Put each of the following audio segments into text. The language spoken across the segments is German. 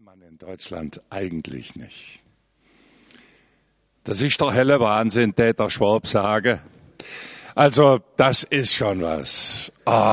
man in Deutschland eigentlich nicht. Das ist der helle Wahnsinn, der Schwab sagen. Also, das ist schon was.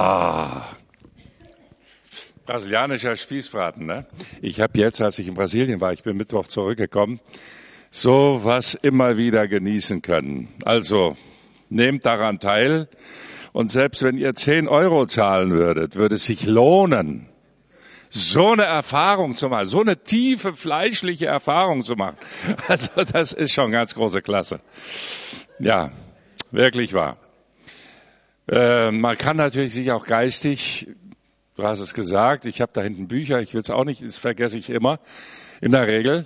Brasilianischer Spießbraten, ne? Ich habe jetzt, als ich in Brasilien war, ich bin Mittwoch zurückgekommen, so was immer wieder genießen können. Also, nehmt daran teil. Und selbst wenn ihr 10 € zahlen würdet, würde es sich lohnen, so eine Erfahrung zu machen, so eine tiefe fleischliche Erfahrung zu machen. Also das ist schon ganz große Klasse. Ja, wirklich wahr. Man kann natürlich sich auch geistig, du hast es gesagt, ich habe da hinten Bücher, ich will es auch nicht, das vergesse ich immer, in der Regel.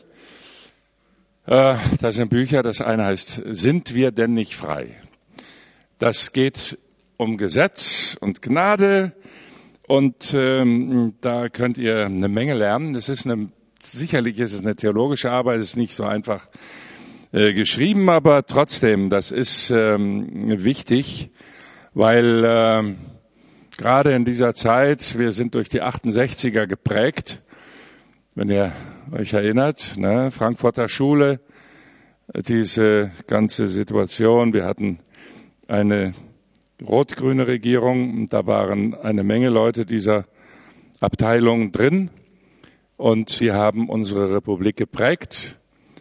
Das sind Bücher, das eine heißt, sind wir denn nicht frei? Das geht um Gesetz und Gnade. Und da könnt ihr eine Menge lernen. Sicherlich ist es eine theologische Arbeit, es ist nicht so einfach geschrieben, aber trotzdem, das ist wichtig, weil gerade in dieser Zeit, wir sind durch die 68er geprägt, wenn ihr euch erinnert, ne, Frankfurter Schule, diese ganze Situation, wir hatten eine rot-grüne Regierung, da waren eine Menge Leute dieser Abteilung drin und wir haben unsere Republik geprägt,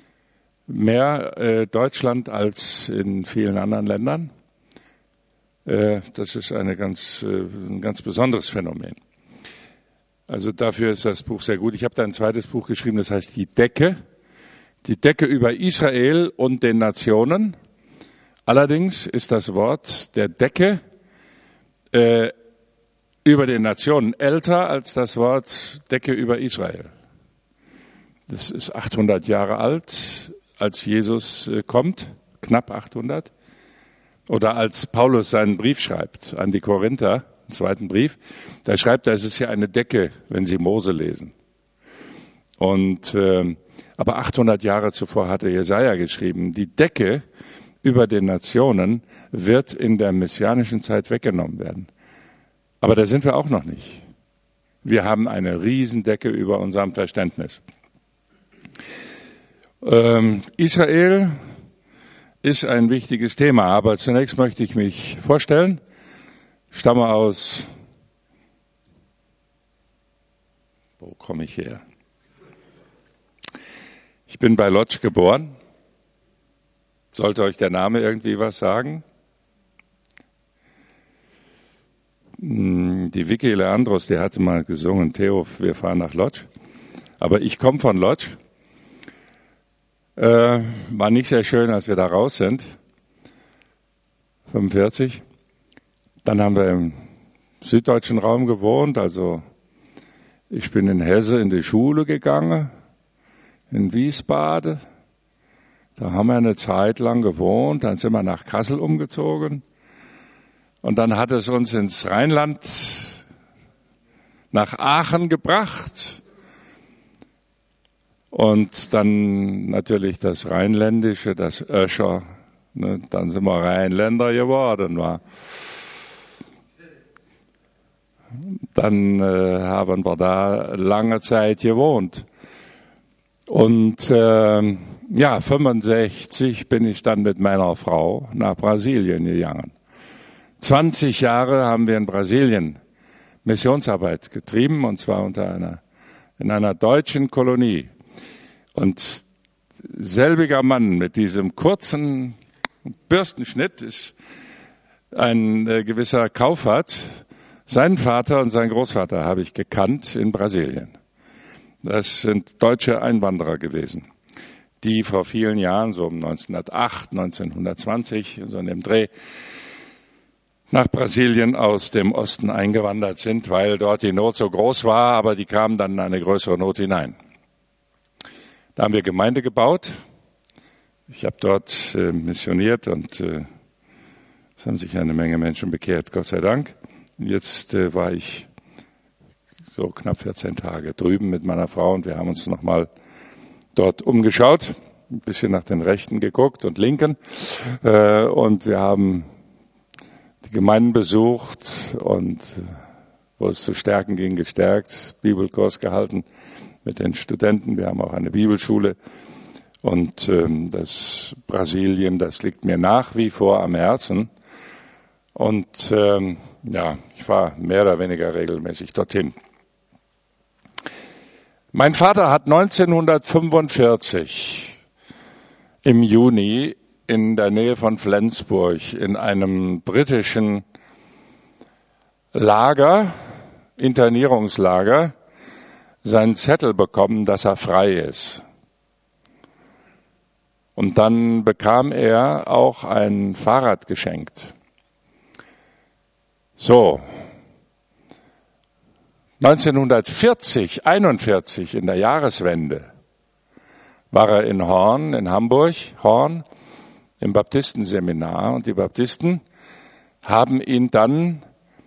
mehr Deutschland als in vielen anderen Ländern. Das ist ein ganz besonderes Phänomen. Also dafür ist das Buch sehr gut. Ich habe da ein zweites Buch geschrieben, das heißt Die Decke über Israel und den Nationen. Allerdings ist das Wort der Decke über den Nationen älter als das Wort Decke über Israel. Das ist 800 Jahre alt, als Jesus kommt, knapp 800. Oder als Paulus seinen Brief schreibt an die Korinther, den zweiten Brief, da schreibt er, es ist ja eine Decke, wenn Sie Mose lesen. Und aber 800 Jahre zuvor hatte Jesaja geschrieben, die Decke über den Nationen wird in der messianischen Zeit weggenommen werden. Aber da sind wir auch noch nicht. Wir haben eine Riesendecke über unserem Verständnis. Israel ist ein wichtiges Thema, aber zunächst möchte ich mich vorstellen. Ich stamme aus, wo komme ich her? Ich bin bei Lodz geboren. Sollte euch der Name irgendwie was sagen? Die Vicky Leandros, die hatte mal gesungen, Theo, wir fahren nach Lodz. Aber ich komme von Lodz. War nicht sehr schön, als wir da raus sind. 45. Dann haben wir im süddeutschen Raum gewohnt. Also ich bin in Hesse in die Schule gegangen, in Wiesbaden. Da haben wir eine Zeit lang gewohnt, dann sind wir nach Kassel umgezogen und dann hat es uns ins Rheinland nach Aachen gebracht und dann natürlich das Rheinländische, das Öscher, ne, dann sind wir Rheinländer geworden. Dann haben wir da lange Zeit gewohnt und 65 bin ich dann mit meiner Frau nach Brasilien gegangen. 20 Jahre haben wir in Brasilien Missionsarbeit getrieben, und zwar in einer deutschen Kolonie. Und selbiger Mann mit diesem kurzen Bürstenschnitt ist ein gewisser Kaufert. Seinen Vater und seinen Großvater habe ich gekannt in Brasilien. Das sind deutsche Einwanderer gewesen, die vor vielen Jahren, so um 1908, 1920, so in dem Dreh, nach Brasilien aus dem Osten eingewandert sind, weil dort die Not so groß war, aber die kamen dann in eine größere Not hinein. Da haben wir Gemeinde gebaut. Ich habe dort missioniert und es haben sich eine Menge Menschen bekehrt, Gott sei Dank. Jetzt war ich so knapp 14 Tage drüben mit meiner Frau und wir haben uns nochmal dort umgeschaut, ein bisschen nach den Rechten geguckt und Linken und wir haben die Gemeinden besucht und wo es zu stärken ging, gestärkt, Bibelkurs gehalten mit den Studenten. Wir haben auch eine Bibelschule. Und das Brasilien, das liegt mir nach wie vor am Herzen. Und ich fahre mehr oder weniger regelmäßig dorthin. Mein Vater hat 1945 im Juni in der Nähe von Flensburg in einem britischen Lager, Internierungslager, seinen Zettel bekommen, dass er frei ist. Und dann bekam er auch ein Fahrrad geschenkt. So, 1941 in der Jahreswende war er in Horn, in Hamburg, Horn, im Baptistenseminar. Und die Baptisten haben ihn dann,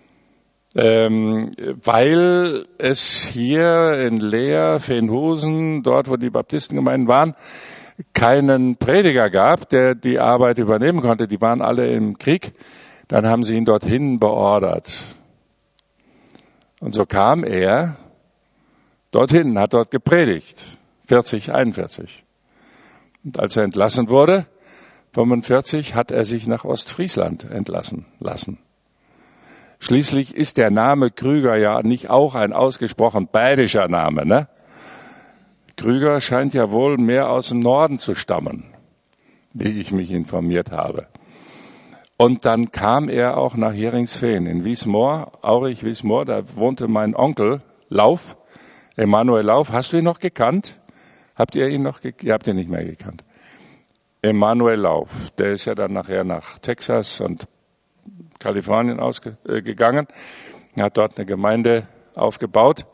weil es hier in Leer, Veenhusen, dort wo die Baptistengemeinden waren, keinen Prediger gab, der die Arbeit übernehmen konnte, die waren alle im Krieg, dann haben sie ihn dorthin beordert. Und so kam er dorthin, hat dort gepredigt, 41. Und als er entlassen wurde, 45, hat er sich nach Ostfriesland entlassen lassen. Schließlich ist der Name Krüger ja nicht auch ein ausgesprochen bayerischer Name, ne? Krüger scheint ja wohl mehr aus dem Norden zu stammen, wie ich mich informiert habe. Und dann kam er auch nach Heringsveen in Wiesmoor, Aurich Wiesmoor, da wohnte mein Onkel Lauf, Emanuel Lauf. Hast du ihn noch gekannt? Habt ihr ihn noch gekannt? Ihr habt ihn nicht mehr gekannt. Emanuel Lauf, der ist ja dann nachher nach Texas und Kalifornien gegangen, hat dort eine Gemeinde aufgebaut.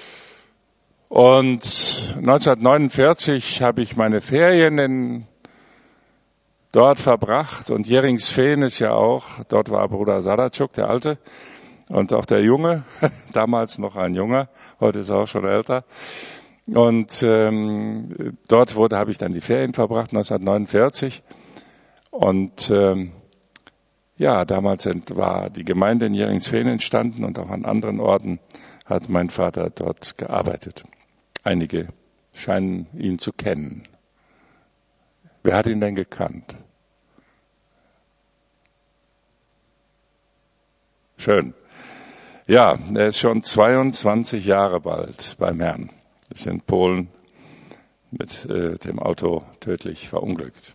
Und 1949 habe ich meine Ferien dort verbracht und Jeringsveen ist ja auch, dort war Bruder Sadatschuk, der Alte, und auch der Junge, damals noch ein Junger, heute ist er auch schon älter. Und dort habe ich dann die Ferien verbracht, 1949. Und damals war die Gemeinde in Jeringsveen entstanden und auch an anderen Orten hat mein Vater dort gearbeitet. Einige scheinen ihn zu kennen. Wer hat ihn denn gekannt? Schön. Ja, er ist schon 22 Jahre bald beim Herrn. Ist in Polen mit dem Auto tödlich verunglückt.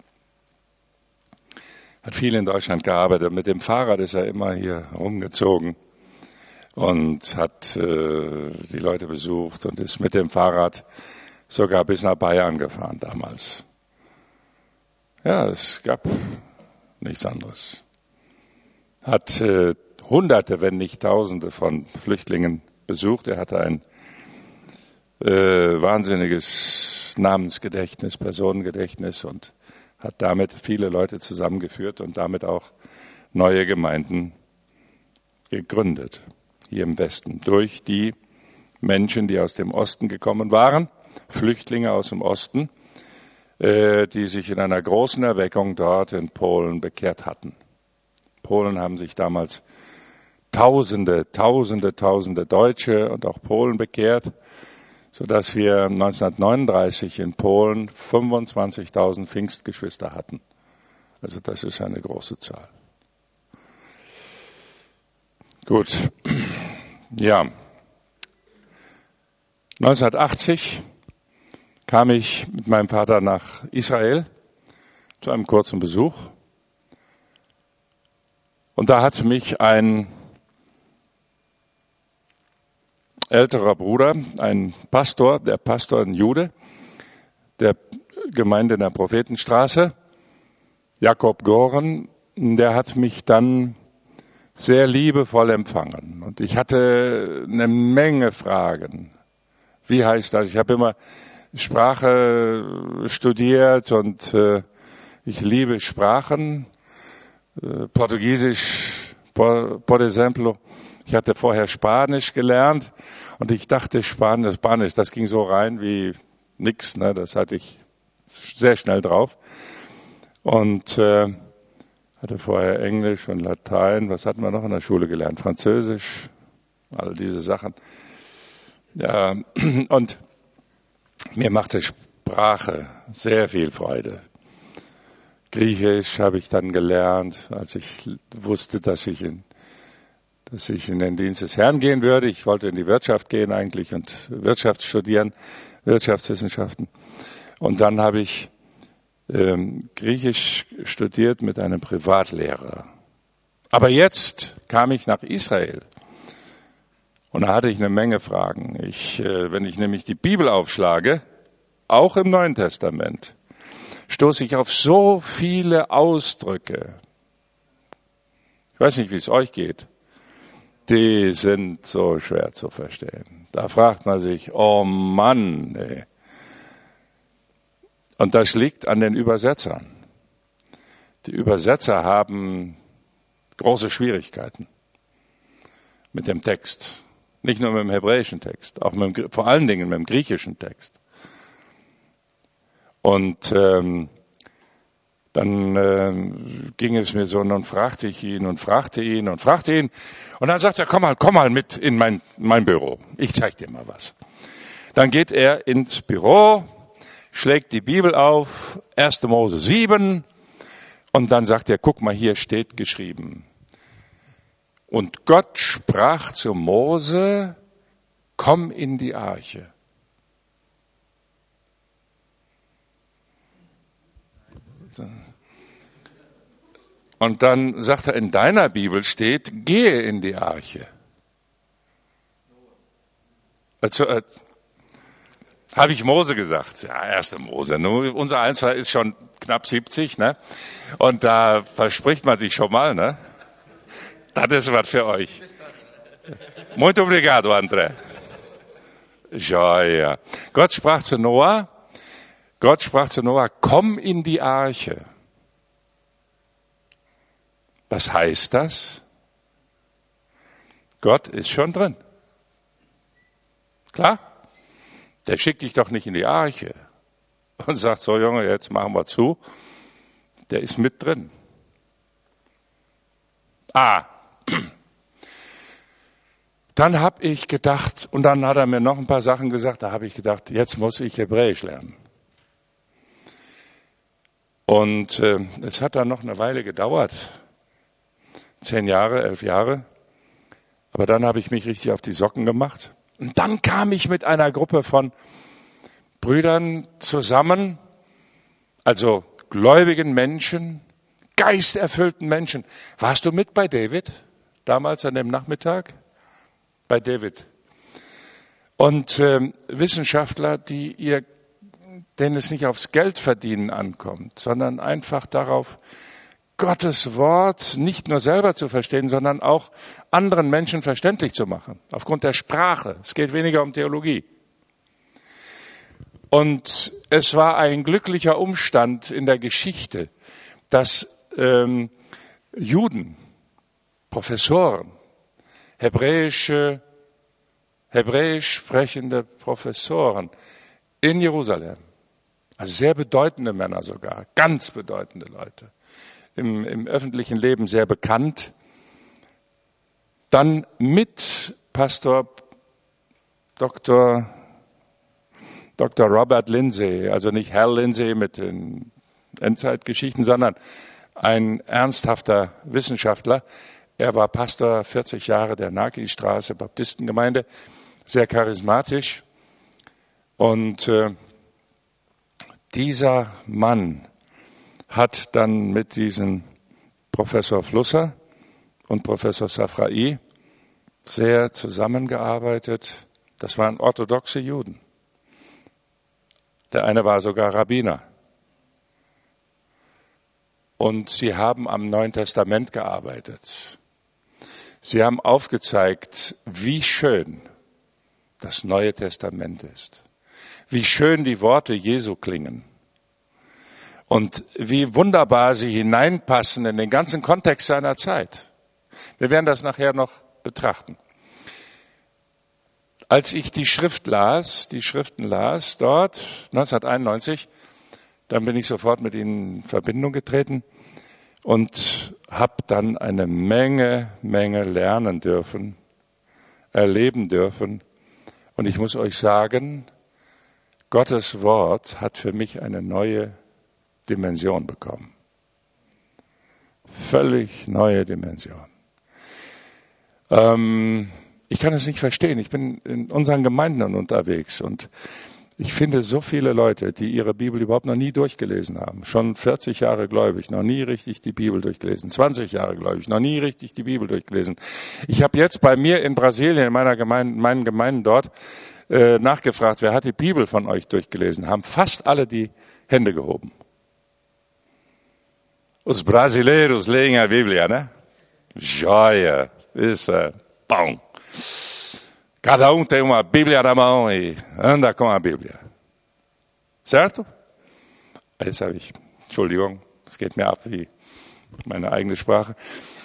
Hat viel in Deutschland gearbeitet. Mit dem Fahrrad ist er immer hier rumgezogen und hat die Leute besucht und ist mit dem Fahrrad sogar bis nach Bayern gefahren damals. Ja, es gab nichts anderes. Hat Hunderte, wenn nicht Tausende von Flüchtlingen besucht. Er hatte ein wahnsinniges Namensgedächtnis, Personengedächtnis und hat damit viele Leute zusammengeführt und damit auch neue Gemeinden gegründet, hier im Westen, durch die Menschen, die aus dem Osten gekommen waren, Flüchtlinge aus dem Osten, die sich in einer großen Erweckung dort in Polen bekehrt hatten. Polen haben sich damals Tausende Deutsche und auch Polen bekehrt, sodass wir 1939 in Polen 25.000 Pfingstgeschwister hatten. Also das ist eine große Zahl. Gut, ja. 1980 kam ich mit meinem Vater nach Israel zu einem kurzen Besuch. Und da hat mich ein älterer Bruder, ein Pastor, ein Jude, der Gemeinde in der Prophetenstraße, Jakob Goren, der hat mich dann sehr liebevoll empfangen. Und ich hatte eine Menge Fragen. Wie heißt das? Ich habe immer Sprache studiert und ich liebe Sprachen. Portugiesisch, por ejemplo. Ich hatte vorher Spanisch gelernt und ich dachte, Spanisch, das ging so rein wie nix, ne? Das hatte ich sehr schnell drauf. Und hatte vorher Englisch und Latein. Was hatten wir noch in der Schule gelernt? Französisch, all diese Sachen. Ja, und Mir machte Sprache sehr viel Freude. Griechisch habe ich dann gelernt, als ich wusste, dass ich in den Dienst des Herrn gehen würde. Ich wollte in die Wirtschaft gehen eigentlich und Wirtschaft studieren, Wirtschaftswissenschaften. Und dann habe ich Griechisch studiert mit einem Privatlehrer. Aber jetzt kam ich nach Israel. Und da hatte ich eine Menge Fragen. Wenn ich nämlich die Bibel aufschlage, auch im Neuen Testament, stoße ich auf so viele Ausdrücke. Ich weiß nicht, wie es euch geht. Die sind so schwer zu verstehen. Da fragt man sich, oh Mann, ey. Und das liegt an den Übersetzern. Die Übersetzer haben große Schwierigkeiten mit dem Text. Nicht nur mit dem hebräischen Text, auch vor allen Dingen mit dem griechischen Text. Und dann ging es mir so, nun fragte ich ihn und fragte ihn. Und dann sagt er, komm mal mit in mein Büro. Ich zeig dir mal was. Dann geht er ins Büro, schlägt die Bibel auf, 1. Mose 7. Und dann sagt er, guck mal, hier steht geschrieben. Und Gott sprach zu Mose, komm in die Arche. Und dann sagt er, in deiner Bibel steht, gehe in die Arche. Habe ich Mose gesagt? Ja, 1. Mose. Nur unser Einser ist schon knapp 70, ne? Und da verspricht man sich schon mal, ne? Das ist was für euch. Muito obrigado, André. Ja. Gott sprach zu Noah, komm in die Arche. Was heißt das? Gott ist schon drin. Klar? Der schickt dich doch nicht in die Arche und sagt, so Junge, jetzt machen wir zu. Der ist mit drin. Dann habe ich gedacht, und dann hat er mir noch ein paar Sachen gesagt, da habe ich gedacht, jetzt muss ich Hebräisch lernen. Und es hat dann noch eine Weile gedauert, 10 Jahre, 11 Jahre. Aber dann habe ich mich richtig auf die Socken gemacht. Und dann kam ich mit einer Gruppe von Brüdern zusammen, also gläubigen Menschen, geisterfüllten Menschen. Warst du mit bei David damals an dem Nachmittag? Bei David. Und Wissenschaftler, denen es nicht aufs Geldverdienen ankommt, sondern einfach darauf, Gottes Wort nicht nur selber zu verstehen, sondern auch anderen Menschen verständlich zu machen, aufgrund der Sprache. Es geht weniger um Theologie. Und es war ein glücklicher Umstand in der Geschichte, dass Juden, Professoren, hebräisch sprechende Professoren in Jerusalem, also sehr bedeutende Männer sogar, ganz bedeutende Leute, im öffentlichen Leben sehr bekannt, dann mit Pastor Dr. Robert Lindsay, also nicht Hal Lindsay mit den Endzeitgeschichten, sondern ein ernsthafter Wissenschaftler. Er war Pastor 40 Jahre der Naki-Straße, Baptistengemeinde, sehr charismatisch. Und dieser Mann hat dann mit diesem Professor Flusser und Professor Safrai sehr zusammengearbeitet. Das waren orthodoxe Juden. Der eine war sogar Rabbiner. Und sie haben am Neuen Testament gearbeitet. Sie haben aufgezeigt, wie schön das Neue Testament ist. Wie schön die Worte Jesu klingen. Und wie wunderbar sie hineinpassen in den ganzen Kontext seiner Zeit. Wir werden das nachher noch betrachten. Als ich die Schriften las, dort 1991, dann bin ich sofort mit ihnen in Verbindung getreten und habe dann eine Menge lernen dürfen, erleben dürfen. Und ich muss euch sagen, Gottes Wort hat für mich eine neue Dimension bekommen. Völlig neue Dimension. Ich kann es nicht verstehen. Ich bin in unseren Gemeinden unterwegs und ich finde so viele Leute, die ihre Bibel überhaupt noch nie durchgelesen haben. Schon 40 Jahre gläubig, noch nie richtig die Bibel durchgelesen. 20 Jahre gläubig, noch nie richtig die Bibel durchgelesen. Ich habe jetzt bei mir in Brasilien, in meinen Gemeinden dort, nachgefragt, wer hat die Bibel von euch durchgelesen? Haben fast alle die Hände gehoben. Os brasileiros leem a Bíblia, né? Joia, isso é bom. Cada tem uma Bíblia na mão e anda com a Bíblia. Certo? Jetzt habe ich, Entschuldigung, es geht mir ab wie meine eigene Sprache.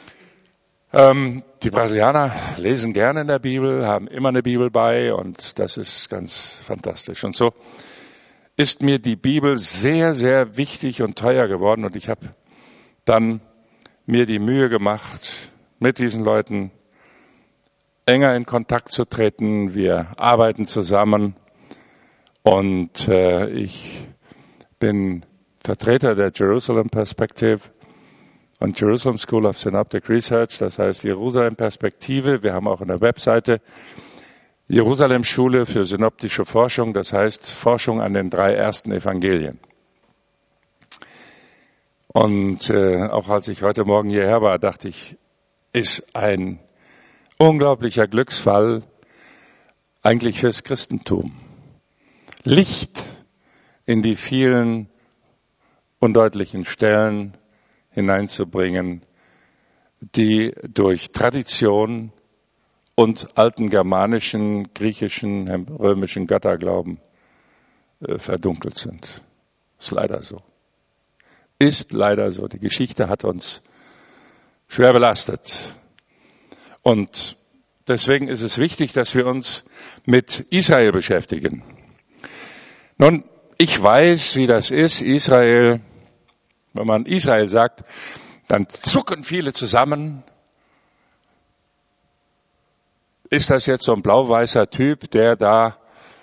Die Brasilianer lesen gerne in der Bibel, haben immer eine Bibel bei und das ist ganz fantastisch. Und so ist mir die Bibel sehr, sehr wichtig und teuer geworden und ich habe dann mir die Mühe gemacht, mit diesen Leuten enger in Kontakt zu treten. Wir arbeiten zusammen und ich bin Vertreter der Jerusalem Perspective und Jerusalem School of Synoptic Research, das heißt Jerusalem Perspektive. Wir haben auch eine Webseite, Jerusalem Schule für synoptische Forschung, das heißt Forschung an den 3 ersten Evangelien. Und auch als ich heute Morgen hierher war, dachte ich, ist ein unglaublicher Glücksfall eigentlich fürs Christentum. Licht in die vielen undeutlichen Stellen hineinzubringen, die durch Tradition und alten germanischen, griechischen, römischen Götterglauben verdunkelt sind. Ist leider so. Ist leider so. Die Geschichte hat uns schwer belastet. Und deswegen ist es wichtig, dass wir uns mit Israel beschäftigen. Nun, ich weiß, wie das ist. Israel, wenn man Israel sagt, dann zucken viele zusammen. Ist das jetzt so ein blau-weißer Typ, der da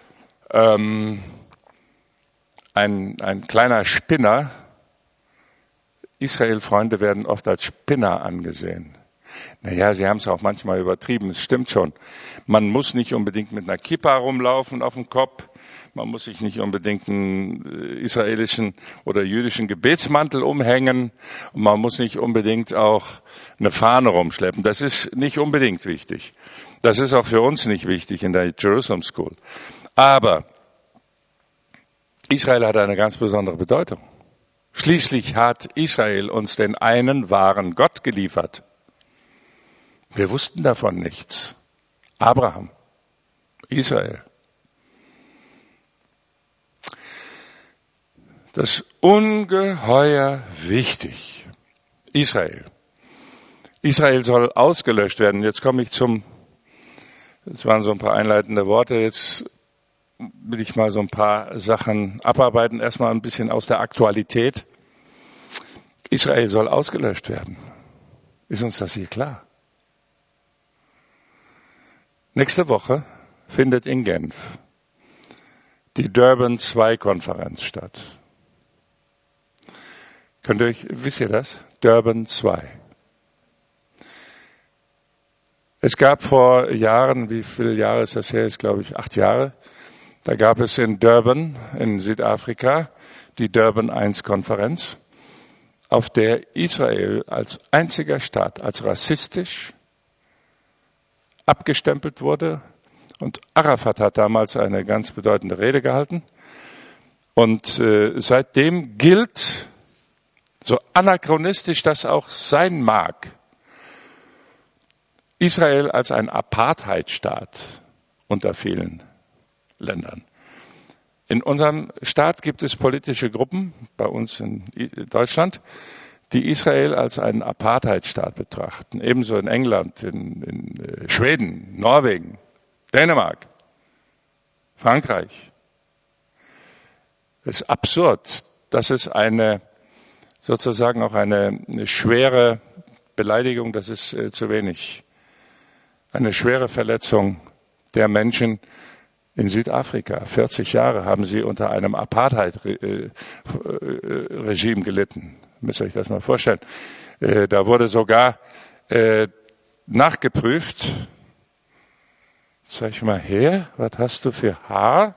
ein kleiner Spinner? Israel-Freunde werden oft als Spinner angesehen. Naja, sie haben es auch manchmal übertrieben, es stimmt schon. Man muss nicht unbedingt mit einer Kippa rumlaufen auf dem Kopf. Man muss sich nicht unbedingt einen israelischen oder jüdischen Gebetsmantel umhängen. Und man muss nicht unbedingt auch eine Fahne rumschleppen. Das ist nicht unbedingt wichtig. Das ist auch für uns nicht wichtig in der Jerusalem School. Aber Israel hat eine ganz besondere Bedeutung. Schließlich hat Israel uns den einen wahren Gott geliefert. Wir wussten davon nichts. Abraham, Israel. Das ist ungeheuer wichtig. Israel. Israel soll ausgelöscht werden. Jetzt komme ich das waren so ein paar einleitende Worte, jetzt will ich mal so ein paar Sachen abarbeiten. Erstmal ein bisschen aus der Aktualität. Israel soll ausgelöscht werden. Ist uns das hier klar? Nächste Woche findet in Genf die Durban II-Konferenz statt. Wisst ihr das? Durban II. Es gab vor Jahren, wie viele Jahre ist das her? Ist, glaube ich, 8 Jahre. Da gab es in Durban, in Südafrika, die Durban I-Konferenz, auf der Israel als einziger Staat, als rassistisch abgestempelt wurde. Und Arafat hat damals eine ganz bedeutende Rede gehalten. Und seitdem gilt, so anachronistisch das auch sein mag, Israel als ein Apartheidstaat unter vielen Ländern. In unserem Staat gibt es politische Gruppen, bei uns in Deutschland, die Israel als einen Apartheidstaat betrachten. Ebenso in England, in Schweden, Norwegen, Dänemark, Frankreich. Es ist absurd. Das ist sozusagen auch eine schwere Beleidigung, das ist zu wenig. Eine schwere Verletzung der Menschen, In Südafrika, 40 Jahre haben sie unter einem Apartheid-Regime gelitten. Müsst ihr euch das mal vorstellen. Da wurde sogar nachgeprüft. Zeig ich mal her, was hast du für Haar?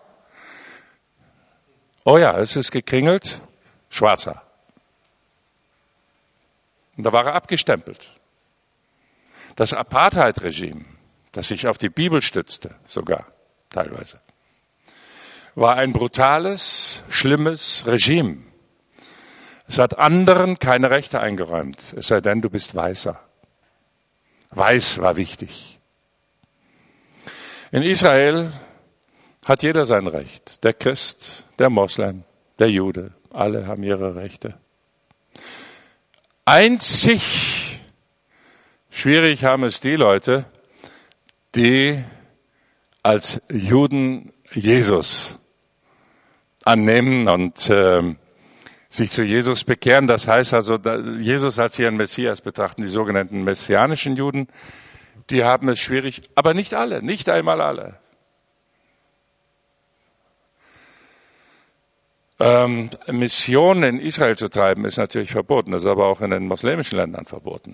Oh ja, es ist gekringelt, schwarzer. Und da war er abgestempelt. Das Apartheid-Regime, das sich auf die Bibel stützte, sogar teilweise, war ein brutales, schlimmes Regime. Es hat anderen keine Rechte eingeräumt, es sei denn, du bist Weißer. Weiß war wichtig. In Israel hat jeder sein Recht. Der Christ, der Moslem, der Jude, alle haben ihre Rechte. Einzig schwierig haben es die Leute, die als Juden Jesus annehmen und sich zu Jesus bekehren. Das heißt also, Jesus als ihren Messias betrachten, die sogenannten messianischen Juden, die haben es schwierig, aber nicht alle, nicht einmal alle. Missionen in Israel zu treiben ist natürlich verboten, das ist aber auch in den muslimischen Ländern verboten.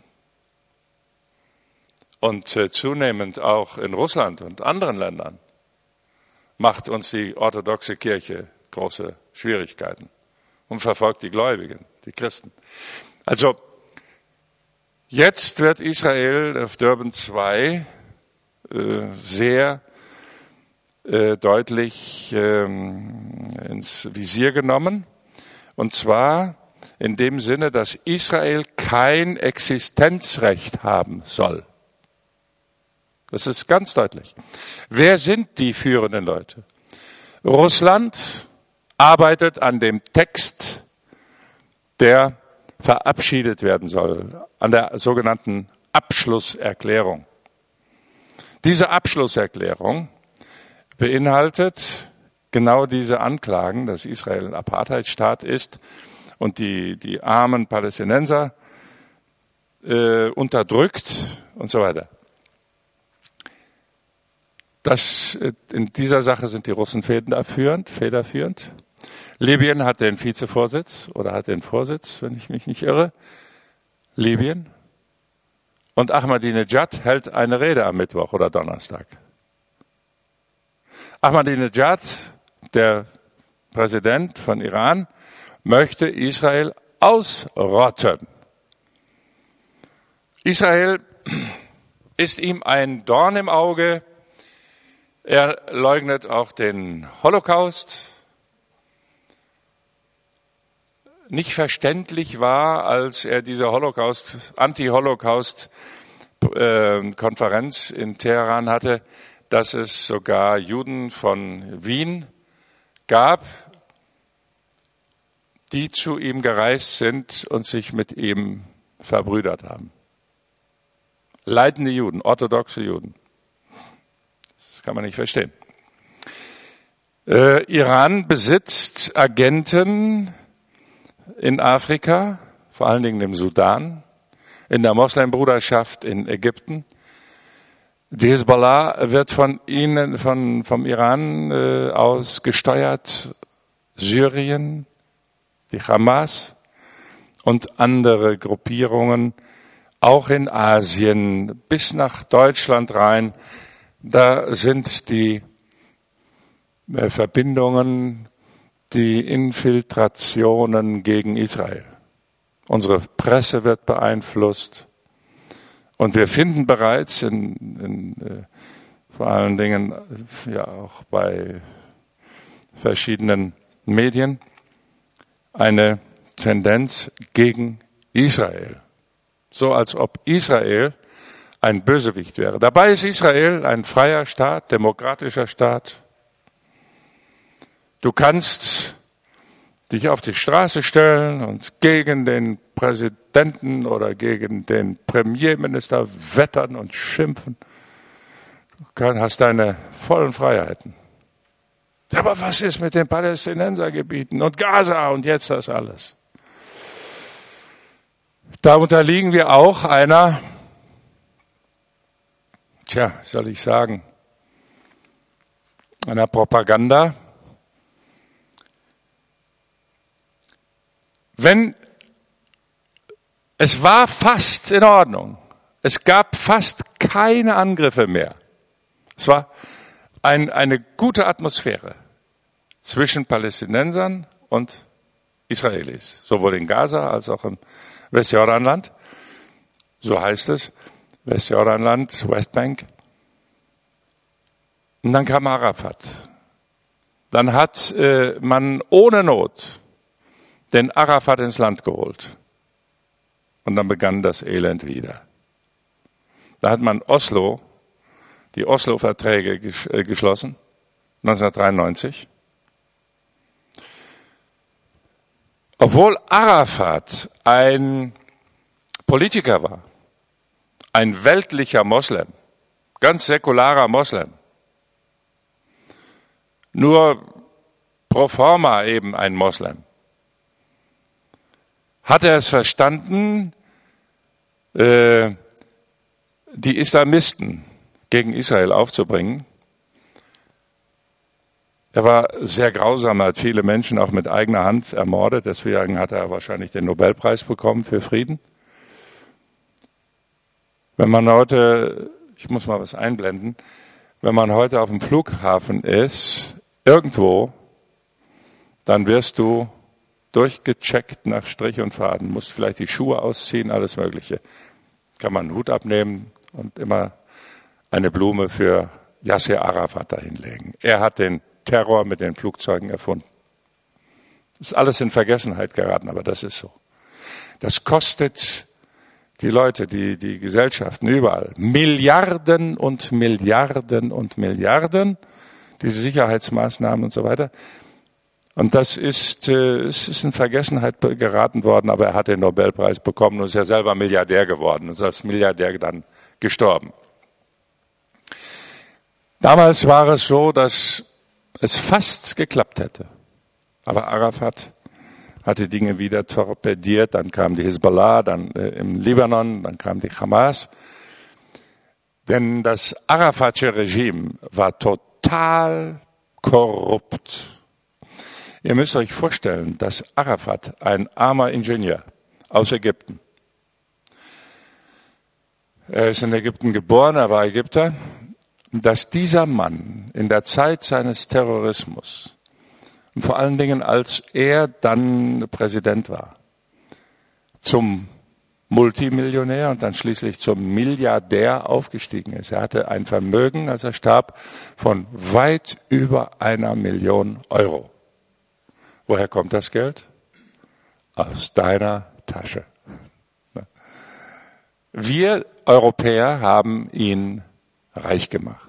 Und zunehmend auch in Russland und anderen Ländern macht uns die orthodoxe Kirche große Schwierigkeiten und verfolgt die Gläubigen, die Christen. Also jetzt wird Israel auf Durban II sehr deutlich ins Visier genommen. Und zwar in dem Sinne, dass Israel kein Existenzrecht haben soll. Das ist ganz deutlich. Wer sind die führenden Leute? Russland arbeitet an dem Text, der verabschiedet werden soll, an der sogenannten Abschlusserklärung. Diese Abschlusserklärung beinhaltet genau diese Anklagen, dass Israel ein Apartheidstaat ist und die armen Palästinenser unterdrückt und so weiter. In dieser Sache sind die Russen federführend. Libyen hat den Vizevorsitz oder hat den Vorsitz, wenn ich mich nicht irre. Libyen. Und Ahmadinejad hält eine Rede am Mittwoch oder Donnerstag. Ahmadinejad, der Präsident von Iran, möchte Israel ausrotten. Israel ist ihm ein Dorn im Auge. Er leugnet auch den Holocaust. Nicht verständlich war, als er diese Anti-Holocaust-Konferenz in Teheran hatte, dass es sogar Juden von Wien gab, die zu ihm gereist sind und sich mit ihm verbrüdert haben. Leidende Juden, orthodoxe Juden. Das kann man nicht verstehen. Iran besitzt Agenten in Afrika, vor allen Dingen im Sudan, in der Moslembruderschaft in Ägypten. Die Hisbollah wird vom Iran aus gesteuert, Syrien, die Hamas und andere Gruppierungen, auch in Asien, bis nach Deutschland rein. Da sind die Verbindungen, die Infiltrationen gegen Israel. Unsere Presse wird beeinflusst. Und wir finden bereits vor allen Dingen ja auch bei verschiedenen Medien eine Tendenz gegen Israel. So als ob Israel ein Bösewicht wäre. Dabei ist Israel ein freier Staat, demokratischer Staat. Du kannst dich auf die Straße stellen und gegen den Präsidenten oder gegen den Premierminister wettern und schimpfen. Du hast deine vollen Freiheiten. Aber was ist mit den Palästinensergebieten und Gaza und jetzt das alles? Da unterliegen wir auch einer, soll ich sagen, einer Propaganda. Es war fast in Ordnung. Es gab fast keine Angriffe mehr. Es war eine gute Atmosphäre zwischen Palästinensern und Israelis, sowohl in Gaza als auch im Westjordanland. So heißt es, Westjordanland, Westbank. Und dann kam Arafat. Dann hat man ohne Not den Arafat ins Land geholt. Und dann begann das Elend wieder. Da hat man die Oslo-Verträge geschlossen, 1993. Obwohl Arafat ein Politiker war, ein weltlicher Moslem, ganz säkularer Moslem, nur pro forma eben ein Moslem, hat er es verstanden, die Islamisten gegen Israel aufzubringen. Er war sehr grausam, hat viele Menschen auch mit eigener Hand ermordet. Deswegen hat er wahrscheinlich den Nobelpreis bekommen für Frieden. Wenn man heute, ich muss mal was einblenden, wenn man heute auf dem Flughafen ist, irgendwo, dann wirst du durchgecheckt nach Strich und Faden, musst vielleicht die Schuhe ausziehen, alles Mögliche. Kann man einen Hut abnehmen und immer eine Blume für Yasser Arafat dahinlegen. Er hat den Terror mit den Flugzeugen erfunden. Das ist alles in Vergessenheit geraten, aber das ist so. Das kostet die Leute, die Gesellschaften überall Milliarden und Milliarden und Milliarden, diese Sicherheitsmaßnahmen und so weiter. Und das ist in Vergessenheit geraten worden, aber er hat den Nobelpreis bekommen und ist ja selber Milliardär geworden und ist als Milliardär dann gestorben. Damals war es so, dass es fast geklappt hätte. Aber Arafat hat die Dinge wieder torpediert, dann kam die Hisbollah, dann im Libanon, dann kam die Hamas. Denn das Arafatsche Regime war total korrupt. Ihr müsst euch vorstellen, dass Arafat, ein armer Ingenieur aus Ägypten, er ist in Ägypten geboren, er war Ägypter, dass dieser Mann in der Zeit seines Terrorismus, und vor allen Dingen als er dann Präsident war, zum Multimillionär und dann schließlich zum Milliardär aufgestiegen ist. Er hatte ein Vermögen, als er starb, von weit über 1 Million Euro. Woher kommt das Geld? Aus deiner Tasche. Wir Europäer haben ihn reich gemacht.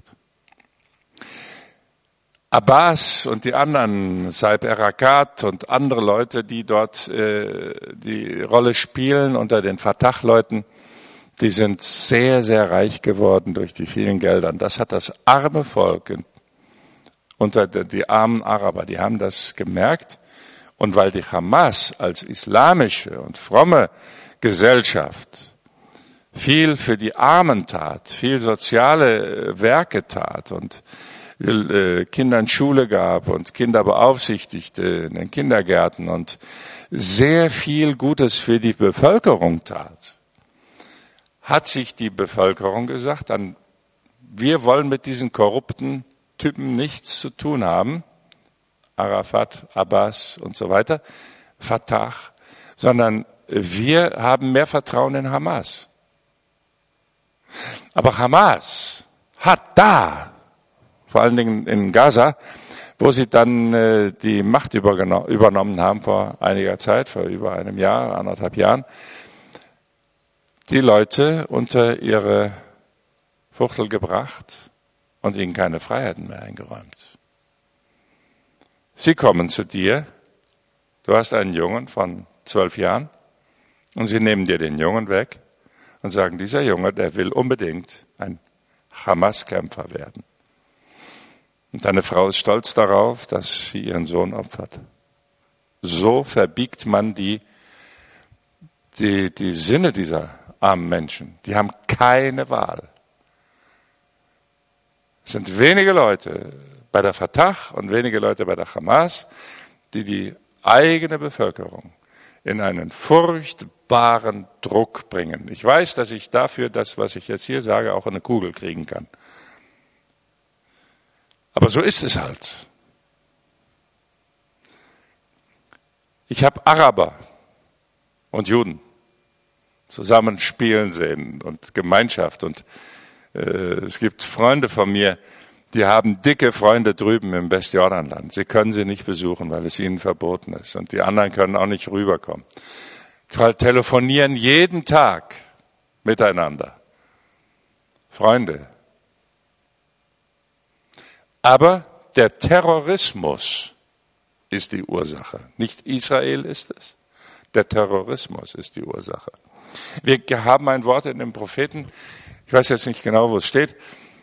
Abbas und die anderen, Saib Erekat und andere Leute, die dort die Rolle spielen unter den Fatah-Leuten, die sind sehr, sehr reich geworden durch die vielen Geldern. Das hat das arme Volk unter die armen Araber, die haben das gemerkt. Und weil die Hamas als islamische und fromme Gesellschaft viel für die Armen tat, viel soziale Werke tat und Kindern Schule gab und Kinder beaufsichtigte in den Kindergärten und sehr viel Gutes für die Bevölkerung tat, hat sich die Bevölkerung gesagt, wir wollen mit diesen korrupten Typen nichts zu tun haben, Arafat, Abbas und so weiter, Fatah, sondern wir haben mehr Vertrauen in Hamas. Aber Hamas hat vor allen Dingen in Gaza, wo sie dann die Macht übernommen haben vor einiger Zeit, vor über einem Jahr, 1,5 Jahren, die Leute unter ihre Fuchtel gebracht und ihnen keine Freiheiten mehr eingeräumt. Sie kommen zu dir, du hast einen Jungen von 12 Jahren und sie nehmen dir den Jungen weg und sagen, dieser Junge, der will unbedingt ein Hamas-Kämpfer werden. Und deine Frau ist stolz darauf, dass sie ihren Sohn opfert. So verbiegt man die Sinne dieser armen Menschen. Die haben keine Wahl. Es sind wenige Leute, bei der Fatah und wenige Leute bei der Hamas, die die eigene Bevölkerung in einen furchtbaren Druck bringen. Ich weiß, dass ich dafür das, was ich jetzt hier sage, auch eine Kugel kriegen kann. Aber so ist es halt. Ich habe Araber und Juden zusammen spielen sehen und Gemeinschaft. Und es gibt Freunde von mir, die haben dicke Freunde drüben im Westjordanland. Sie können sie nicht besuchen, weil es ihnen verboten ist. Und die anderen können auch nicht rüberkommen. Telefonieren jeden Tag miteinander. Freunde. Aber der Terrorismus ist die Ursache. Nicht Israel ist es. Der Terrorismus ist die Ursache. Wir haben ein Wort in dem Propheten, ich weiß jetzt nicht genau, wo es steht,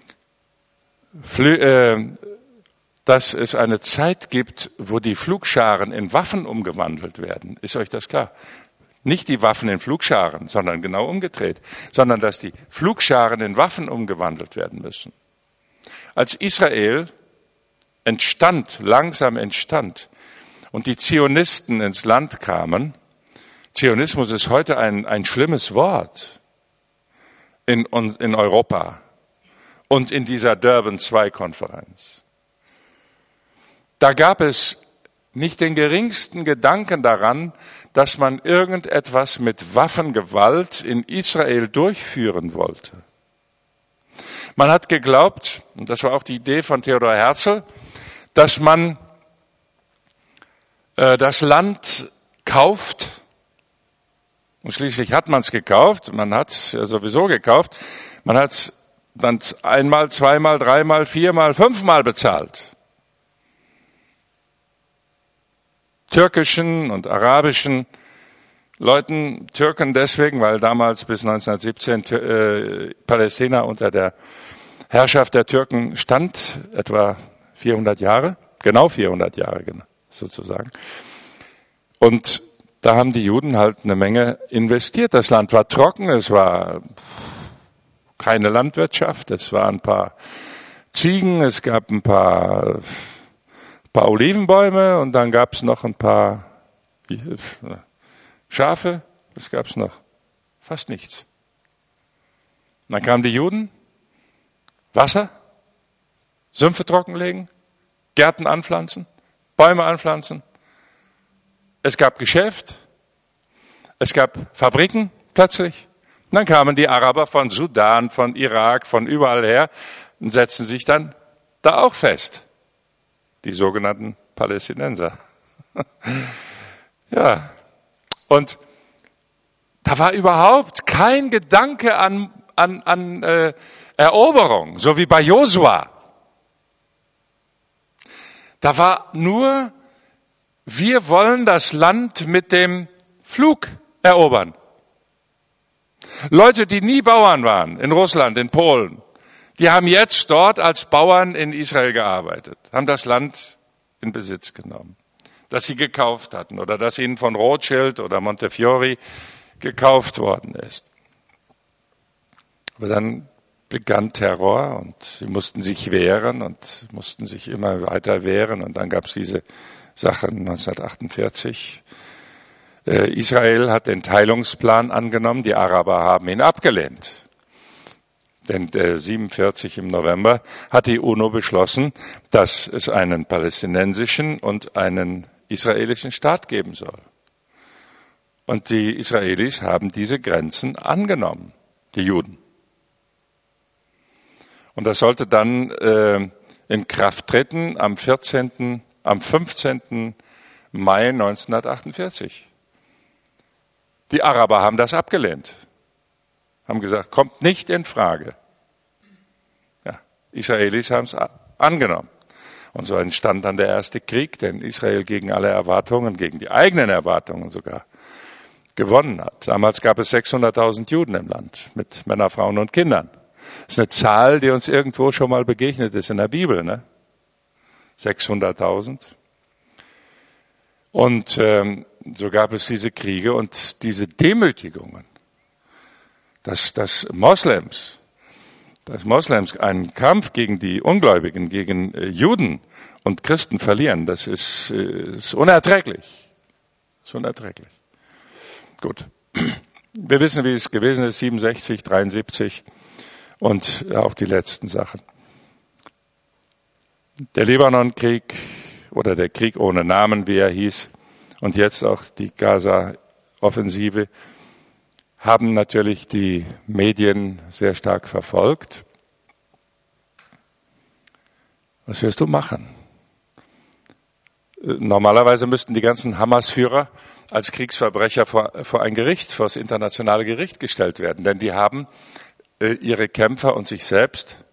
dass es eine Zeit gibt, wo die Flugscharen in Waffen umgewandelt werden. Ist euch das klar? Nicht die Waffen in Flugscharen, sondern genau umgedreht, sondern dass die Flugscharen in Waffen umgewandelt werden müssen. Als Israel langsam entstand und die Zionisten ins Land kamen, Zionismus ist heute ein schlimmes Wort in Europa und in dieser Durban-II-Konferenz. Da gab es nicht den geringsten Gedanken daran, dass man irgendetwas mit Waffengewalt in Israel durchführen wollte. Man hat geglaubt, und das war auch die Idee von Theodor Herzl, dass man das Land kauft. Und schließlich hat man es gekauft. Man hat es ja sowieso gekauft. Man hat es dann einmal, zweimal, dreimal, viermal, fünfmal bezahlt. Türkischen und arabischen Leuten, Türken deswegen, weil damals bis 1917 Palästina unter der Herrschaft der Türken stand, etwa 400 Jahre, genau 400 Jahre sozusagen. Und da haben die Juden halt eine Menge investiert. Das Land war trocken, es war keine Landwirtschaft, es waren ein paar Ziegen, es gab ein paar Olivenbäume und dann gab es noch ein paar Schafe, das gab es noch, fast nichts. Und dann kamen die Juden, Wasser, Sümpfe trockenlegen, Gärten anpflanzen, Bäume anpflanzen. Es gab Geschäft, es gab Fabriken plötzlich. Und dann kamen die Araber von Sudan, von Irak, von überall her und setzten sich dann da auch fest. Die sogenannten Palästinenser. Ja, und da war überhaupt kein Gedanke an Eroberung, so wie bei Josua. Da war nur, wir wollen das Land mit dem Flug erobern. Leute, die nie Bauern waren, in Russland, in Polen, die haben jetzt dort als Bauern in Israel gearbeitet, haben das Land in Besitz genommen, das sie gekauft hatten oder das ihnen von Rothschild oder Montefiore gekauft worden ist. Aber dann begann Terror und sie mussten sich wehren und mussten sich immer weiter wehren. Und dann gab es diese Sache 1948. Israel hat den Teilungsplan angenommen, die Araber haben ihn abgelehnt. Denn 1947 im November hat die UNO beschlossen, dass es einen palästinensischen und einen israelischen Staat geben soll. Und die Israelis haben diese Grenzen angenommen, die Juden. Und das sollte dann in Kraft treten am 15. Mai 1948. Die Araber haben das abgelehnt, haben gesagt, kommt nicht in Frage. Ja, Israelis haben es angenommen. Und so entstand dann der erste Krieg, den Israel gegen alle Erwartungen, gegen die eigenen Erwartungen sogar, gewonnen hat. Damals gab es 600.000 Juden im Land, mit Männern, Frauen und Kindern. Das ist eine Zahl, die uns irgendwo schon mal begegnet ist in der Bibel, ne? 600.000. Und so gab es diese Kriege und diese Demütigungen, dass Moslems, dass Moslems einen Kampf gegen die Ungläubigen, gegen Juden und Christen verlieren, das ist unerträglich. Das ist unerträglich. Gut. Wir wissen, wie es gewesen ist, 67, 73 und auch die letzten Sachen. Der Libanonkrieg oder der Krieg ohne Namen, wie er hieß, und jetzt auch die Gaza-Offensive haben natürlich die Medien sehr stark verfolgt. Was wirst du machen? Normalerweise müssten die ganzen Hamas-Führer als Kriegsverbrecher vor ein Gericht, vor das internationale Gericht gestellt werden. Denn die haben ihre Kämpfer und sich selbst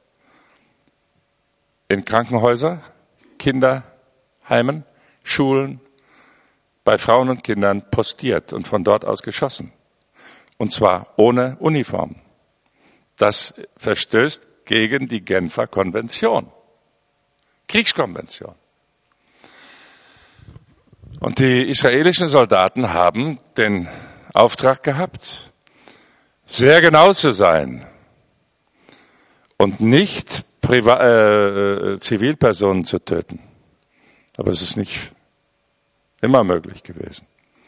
in Krankenhäuser, Kinderheimen, Schulen, bei Frauen und Kindern postiert und von dort aus geschossen. Und zwar ohne Uniform. Das verstößt gegen die Genfer Konvention, Kriegskonvention. Und die israelischen Soldaten haben den Auftrag gehabt, sehr genau zu sein und nicht Zivilpersonen zu töten. Aber es ist nicht immer möglich gewesen.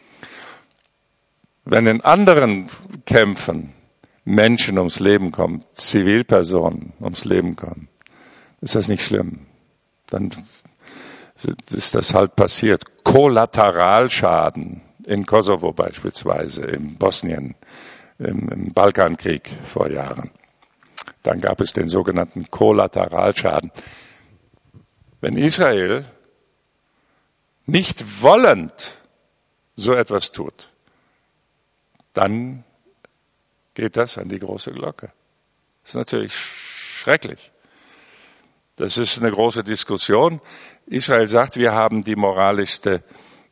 Wenn in anderen Kämpfen Menschen ums Leben kommen, Zivilpersonen ums Leben kommen, ist das nicht schlimm. Dann ist das halt passiert. Kollateralschaden in Kosovo beispielsweise, in Bosnien, im Balkankrieg vor Jahren. Dann gab es den sogenannten Kollateralschaden. Wenn Israel nicht wollend so etwas tut, dann geht das an die große Glocke. Das ist natürlich schrecklich. Das ist eine große Diskussion. Israel sagt, wir haben die moralischste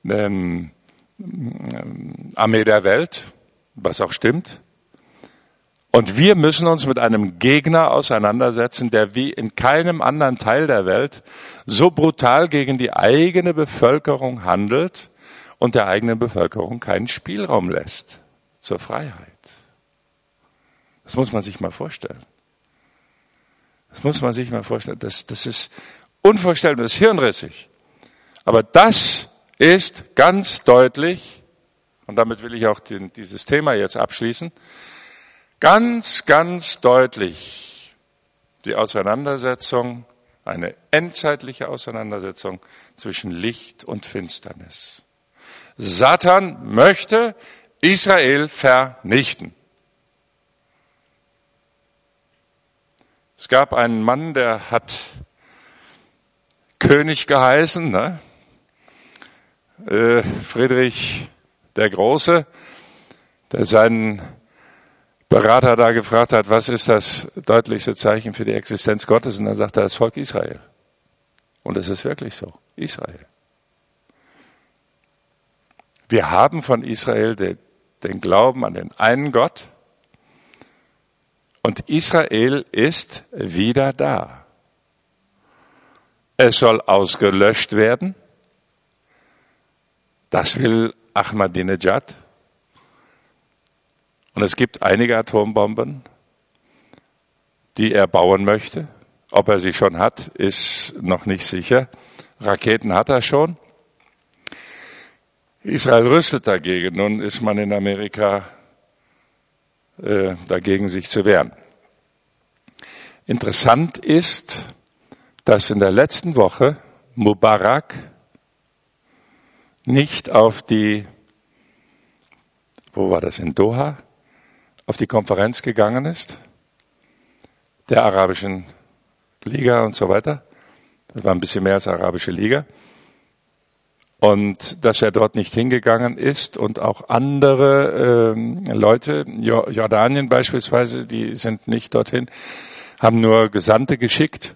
Armee der Welt, was auch stimmt. Und wir müssen uns mit einem Gegner auseinandersetzen, der wie in keinem anderen Teil der Welt so brutal gegen die eigene Bevölkerung handelt und der eigenen Bevölkerung keinen Spielraum lässt zur Freiheit. Das muss man sich mal vorstellen. Das muss man sich mal vorstellen. Das ist unvorstellbar, das ist hirnrissig. Aber das ist ganz deutlich, und damit will ich auch dieses Thema jetzt abschließen, ganz, ganz deutlich die Auseinandersetzung, eine endzeitliche Auseinandersetzung zwischen Licht und Finsternis. Satan möchte Israel vernichten. Es gab einen Mann, der hat König geheißen, ne? Friedrich der Große, der seinen Berater da gefragt hat, was ist das deutlichste Zeichen für die Existenz Gottes? Und dann sagt er, das Volk Israel. Und es ist wirklich so, Israel. Wir haben von Israel den Glauben an den einen Gott. Und Israel ist wieder da. Es soll ausgelöscht werden. Das will Ahmadinejad. Und es gibt einige Atombomben, die er bauen möchte. Ob er sie schon hat, ist noch nicht sicher. Raketen hat er schon. Israel rüstet dagegen. Nun ist man in Amerika dagegen, sich zu wehren. Interessant ist, dass in der letzten Woche Mubarak nicht auf die, wo war das, in Doha, auf die Konferenz gegangen ist, der Arabischen Liga und so weiter. Das war ein bisschen mehr als Arabische Liga. Und dass er dort nicht hingegangen ist und auch andere Leute, Jordanien beispielsweise, die sind nicht dorthin, haben nur Gesandte geschickt,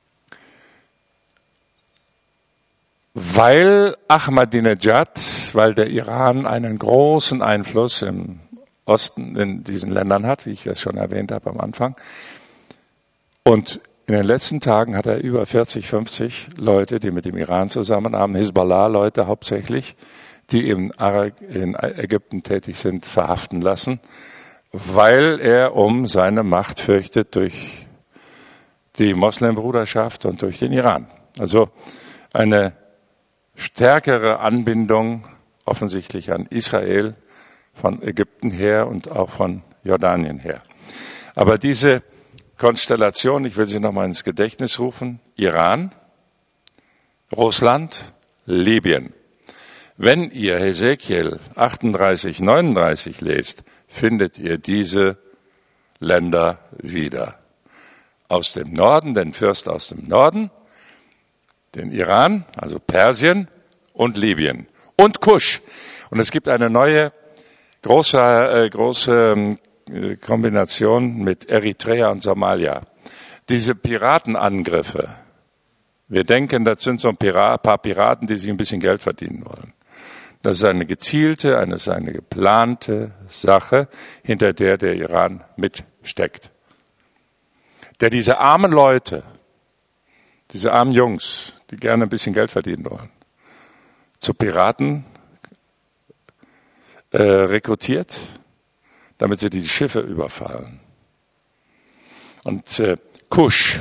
weil Ahmadinejad, weil der Iran einen großen Einfluss im Osten in diesen Ländern hat, wie ich das schon erwähnt habe am Anfang. Und in den letzten Tagen hat er über 40, 50 Leute, die mit dem Iran zusammenarbeiten, Hisbollah-Leute hauptsächlich, die in Ägypten tätig sind, verhaften lassen, weil er um seine Macht fürchtet durch die Moslembruderschaft und durch den Iran. Also eine stärkere Anbindung offensichtlich an Israel von Ägypten her und auch von Jordanien her. Aber diese Konstellation, ich will sie nochmal ins Gedächtnis rufen, Iran, Russland, Libyen. Wenn ihr Hesekiel 38, 39 lest, findet ihr diese Länder wieder. Aus dem Norden, den Fürst aus dem Norden, den Iran, also Persien und Libyen und Kusch. Und es gibt eine neue große Kombination mit Eritrea und Somalia. Diese Piratenangriffe, wir denken, das sind so ein paar Piraten, die sich ein bisschen Geld verdienen wollen. Das ist eine gezielte, eine geplante Sache, hinter der Iran mitsteckt. Der diese armen Leute, diese armen Jungs, die gerne ein bisschen Geld verdienen wollen, zu Piraten rekrutiert, damit sie die Schiffe überfallen. Und Kusch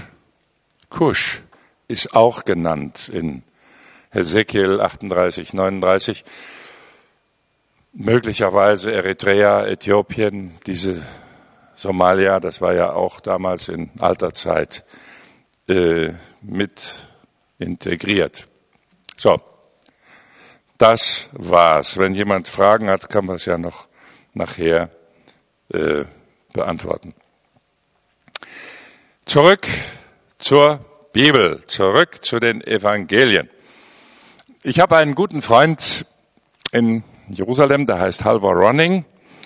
ist auch genannt in Hesekiel 38, 39. Möglicherweise Eritrea, Äthiopien, diese Somalia, das war ja auch damals in alter Zeit mit integriert. So, das war's. Wenn jemand Fragen hat, kann man es ja noch nachher beantworten. Zurück zur Bibel, zurück zu den Evangelien. Ich habe einen guten Freund in Jerusalem, der heißt Halvor Ronning.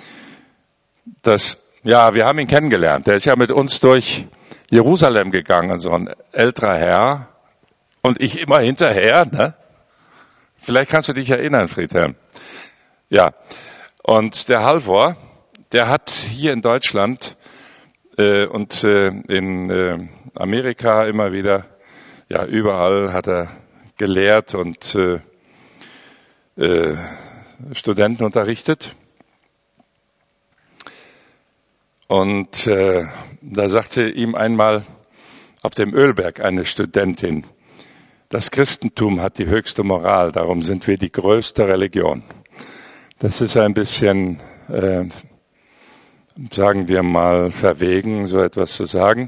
Wir haben ihn kennengelernt. Der ist ja mit uns durch Jerusalem gegangen, so ein älterer Herr. Und ich immer hinterher, ne? Vielleicht kannst du dich erinnern, Friedhelm. Ja. Und der Halvor, der hat hier in Deutschland und in Amerika immer wieder, ja, überall hat er gelehrt und Studenten unterrichtet. Und da sagte ihm einmal auf dem Ölberg eine Studentin, das Christentum hat die höchste Moral, darum sind wir die größte Religion. Das ist ein bisschen, sagen wir mal, verwegen, so etwas zu sagen.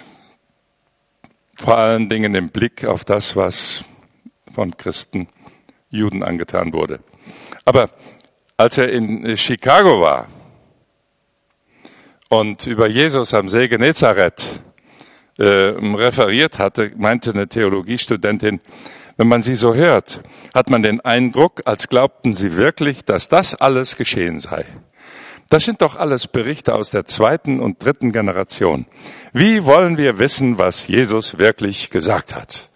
Vor allen Dingen im Blick auf das, was von Christen, Juden angetan wurde. Aber als er in Chicago war und über Jesus am See Genezareth referiert hatte, meinte eine Theologiestudentin, wenn man sie so hört, hat man den Eindruck, als glaubten sie wirklich, dass das alles geschehen sei. Das sind doch alles Berichte aus der 2. und 3. Generation. Wie wollen wir wissen, was Jesus wirklich gesagt hat?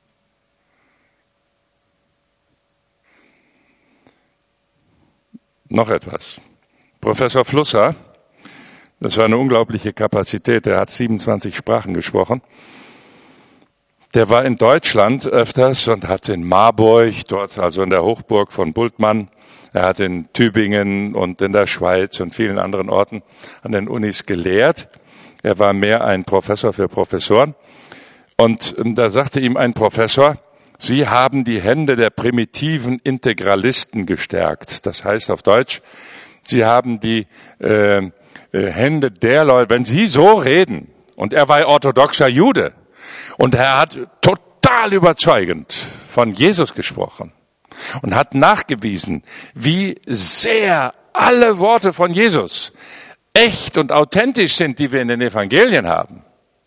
Noch etwas. Professor Flusser, das war eine unglaubliche Kapazität, er hat 27 Sprachen gesprochen. Der war in Deutschland öfters und hat in Marburg, dort also in der Hochburg von Bultmann, er hat in Tübingen und in der Schweiz und vielen anderen Orten an den Unis gelehrt. Er war mehr ein Professor für Professoren. Und da sagte ihm ein Professor, Sie haben die Hände der primitiven Integralisten gestärkt. Das heißt auf Deutsch, Sie haben die Hände der Leute, wenn Sie so reden, und er war orthodoxer Jude, und er hat total überzeugend von Jesus gesprochen und hat nachgewiesen, wie sehr alle Worte von Jesus echt und authentisch sind, die wir in den Evangelien haben.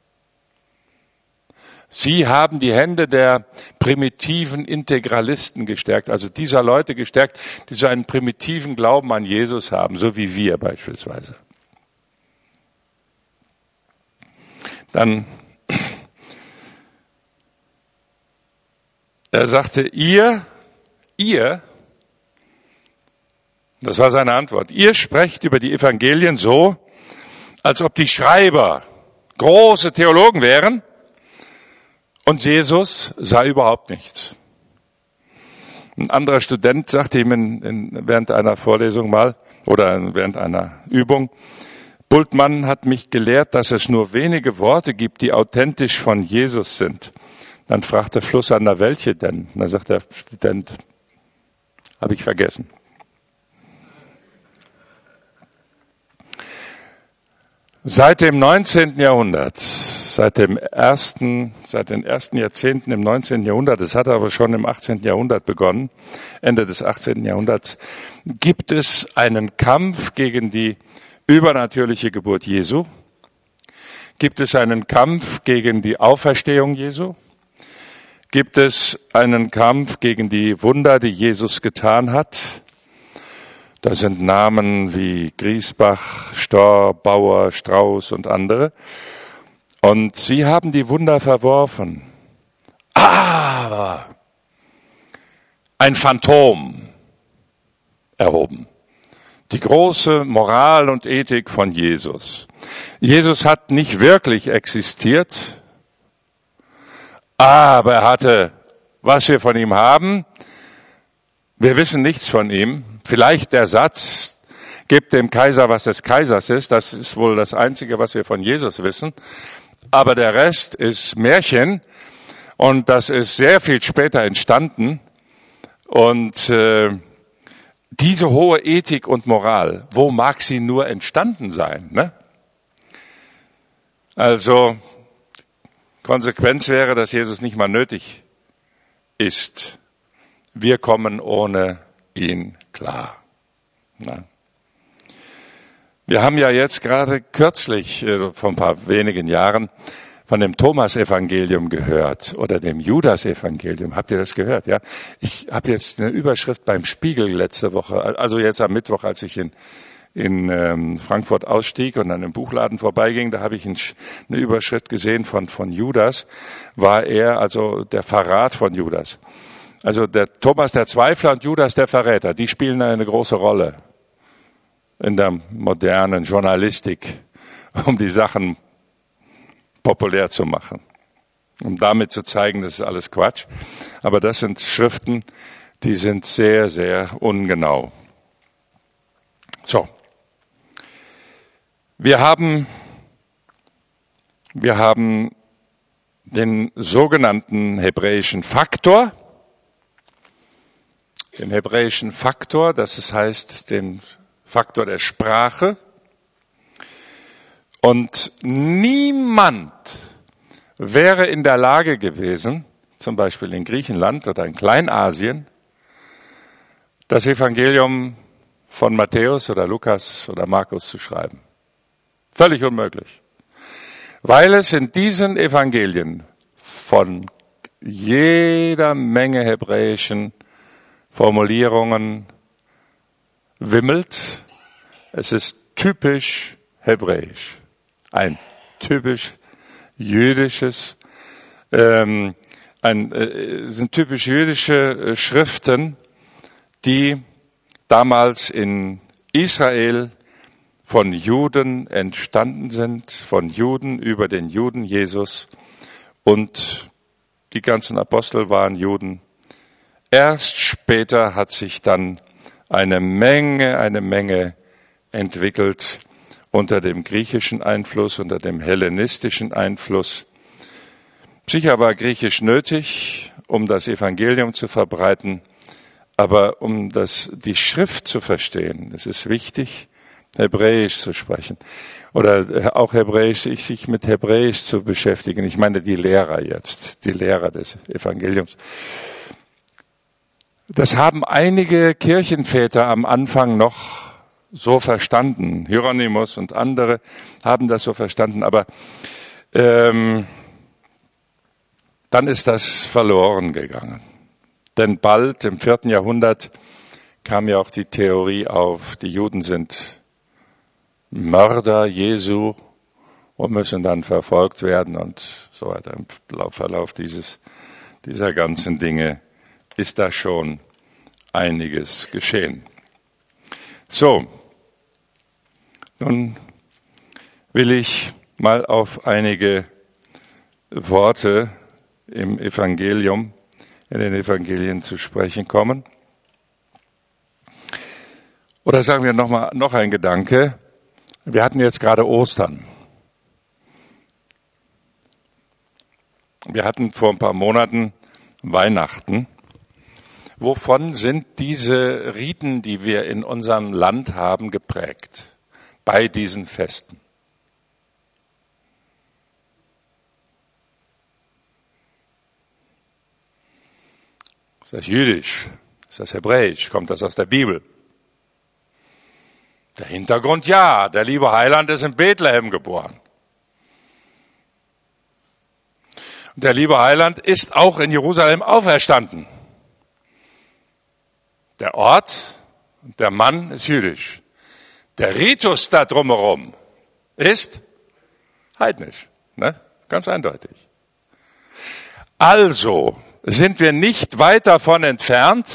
Sie haben die Hände der primitiven Integralisten gestärkt, also dieser Leute gestärkt, die so einen primitiven Glauben an Jesus haben, so wie wir beispielsweise. Dann, er sagte, ihr, das war seine Antwort, ihr sprecht über die Evangelien so, als ob die Schreiber große Theologen wären und Jesus sei überhaupt nichts. Ein anderer Student sagte ihm während einer Vorlesung mal oder während einer Übung, Bultmann hat mich gelehrt, dass es nur wenige Worte gibt, die authentisch von Jesus sind. Dann fragt der Flussander, welche denn? Und dann sagt der Student, habe ich vergessen. Seit dem 19. Jahrhundert, seit den ersten Jahrzehnten im 19. Jahrhundert, es hat aber schon im 18. Jahrhundert begonnen, Ende des 18. Jahrhunderts, gibt es einen Kampf gegen die übernatürliche Geburt Jesu? Gibt es einen Kampf gegen die Auferstehung Jesu? Gibt es einen Kampf gegen die Wunder, die Jesus getan hat? Da sind Namen wie Griesbach, Storr, Bauer, Strauß und andere. Und sie haben die Wunder verworfen. Aber ein Phantom erhoben. Die große Moral und Ethik von Jesus. Jesus hat nicht wirklich existiert, aber er hatte, was wir von ihm haben. Wir wissen nichts von ihm. Vielleicht der Satz, gebt dem Kaiser, was des Kaisers ist. Das ist wohl das Einzige, was wir von Jesus wissen. Aber der Rest ist Märchen. Und das ist sehr viel später entstanden. Und diese hohe Ethik und Moral, wo mag sie nur entstanden sein? Ne? Also, Konsequenz wäre, dass Jesus nicht mal nötig ist. Wir kommen ohne ihn klar. Na. Wir haben ja jetzt gerade kürzlich, vor ein paar wenigen Jahren, von dem Thomas-Evangelium gehört oder dem Judas-Evangelium. Habt ihr das gehört? Ja, ich habe jetzt eine Überschrift beim Spiegel letzte Woche, also jetzt am Mittwoch, als ich in Frankfurt ausstieg und an einem Buchladen vorbeiging, da habe ich eine Überschrift gesehen von Judas. War er also der Verrat von Judas? Also der Thomas der Zweifler und Judas der Verräter, die spielen eine große Rolle in der modernen Journalistik, um die Sachen populär zu machen, um damit zu zeigen, das ist alles Quatsch. Aber das sind Schriften, die sind sehr, sehr ungenau. So. Wir haben den sogenannten hebräischen Faktor, das heißt den Faktor der Sprache. Und niemand wäre in der Lage gewesen, zum Beispiel in Griechenland oder in Kleinasien, das Evangelium von Matthäus oder Lukas oder Markus zu schreiben. Völlig unmöglich. Weil es in diesen Evangelien von jeder Menge hebräischen Formulierungen wimmelt. Es ist typisch hebräisch. Ein typisch jüdisches, sind typisch jüdische Schriften, die damals in Israel von Juden entstanden sind, von Juden über den Juden Jesus, und die ganzen Apostel waren Juden. Erst später hat sich dann eine Menge entwickelt unter dem griechischen Einfluss, unter dem hellenistischen Einfluss. Sicher war Griechisch nötig, um das Evangelium zu verbreiten, aber um die Schrift zu verstehen, es ist wichtig, Hebräisch zu sprechen oder auch sich mit Hebräisch zu beschäftigen. Ich meine die Lehrer des Evangeliums. Das haben einige Kirchenväter am Anfang noch so verstanden. Hieronymus und andere haben das so verstanden, aber dann ist das verloren gegangen. Denn bald, im 4. Jahrhundert, kam ja auch die Theorie auf, die Juden sind Mörder Jesu und müssen dann verfolgt werden und so weiter. Im Verlauf dieser ganzen Dinge ist da schon einiges geschehen. So, nun will ich mal auf einige Worte im Evangelium, in den Evangelien zu sprechen kommen. Oder sagen wir noch ein Gedanke. Wir hatten jetzt gerade Ostern. Wir hatten vor ein paar Monaten Weihnachten. Wovon sind diese Riten, die wir in unserem Land haben, geprägt bei diesen Festen? Ist das jüdisch? Ist das hebräisch? Kommt das aus der Bibel? Der Hintergrund ja, der liebe Heiland ist in Bethlehem geboren. Und der liebe Heiland ist auch in Jerusalem auferstanden. Der Ort und der Mann ist jüdisch. Der Ritus da drumherum ist heidnisch, ne? Ganz eindeutig. Also sind wir nicht weit davon entfernt,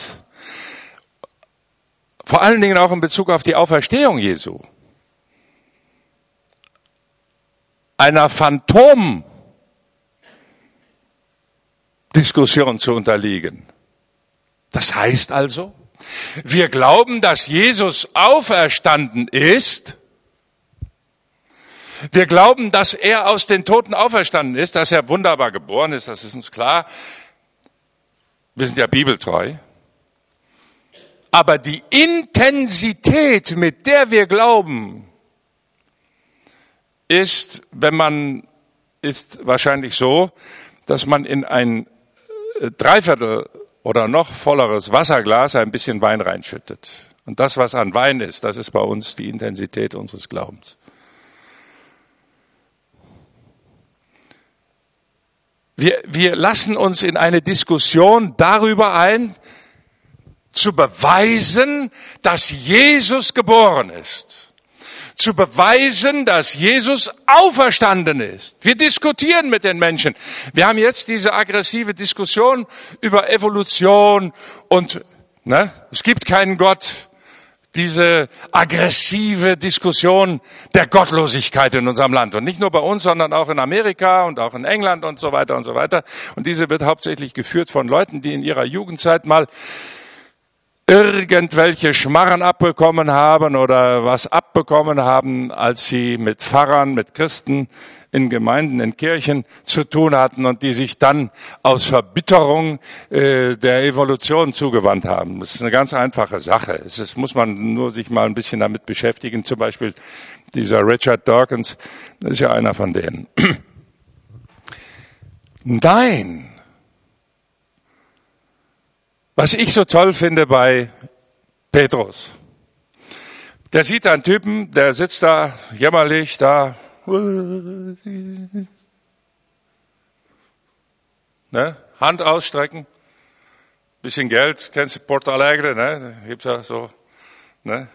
vor allen Dingen auch in Bezug auf die Auferstehung Jesu, einer Phantomdiskussion zu unterliegen. Das heißt also, wir glauben, dass Jesus auferstanden ist. Wir glauben, dass er aus den Toten auferstanden ist, dass er wunderbar geboren ist, das ist uns klar. Wir sind ja bibeltreu. Aber die Intensität, mit der wir glauben, ist wahrscheinlich so, dass man in ein Dreiviertel oder noch volleres Wasserglas ein bisschen Wein reinschüttet. Und das, was an Wein ist, das ist bei uns die Intensität unseres Glaubens. Wir lassen uns in eine Diskussion darüber ein, zu beweisen, dass Jesus geboren ist. Zu beweisen, dass Jesus auferstanden ist. Wir diskutieren mit den Menschen. Wir haben jetzt diese aggressive Diskussion über Evolution und es gibt keinen Gott. Diese aggressive Diskussion der Gottlosigkeit in unserem Land. Und nicht nur bei uns, sondern auch in Amerika und auch in England und so weiter und so weiter. Und diese wird hauptsächlich geführt von Leuten, die in ihrer Jugendzeit mal irgendwelche Schmarren abbekommen haben oder was abbekommen haben, als sie mit Pfarrern, mit Christen in Gemeinden, in Kirchen zu tun hatten und die sich dann aus Verbitterung der Evolution zugewandt haben. Das ist eine ganz einfache Sache. Es muss man nur sich mal ein bisschen damit beschäftigen. Zum Beispiel dieser Richard Dawkins, das ist ja einer von denen. Nein. Was ich so toll finde bei Petrus, der sieht einen Typen, der sitzt da jämmerlich da, ne? Hand ausstrecken, bisschen Geld, kennst du Porto Alegre, ne? Gibt's ja so, ne?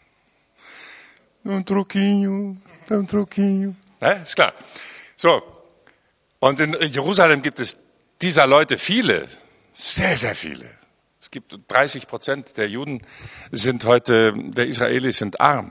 Un troquinho. Ne? Ist klar. So. Und in Jerusalem gibt es dieser Leute viele, sehr, sehr viele. Es gibt 30% der Juden der Israelis sind arm.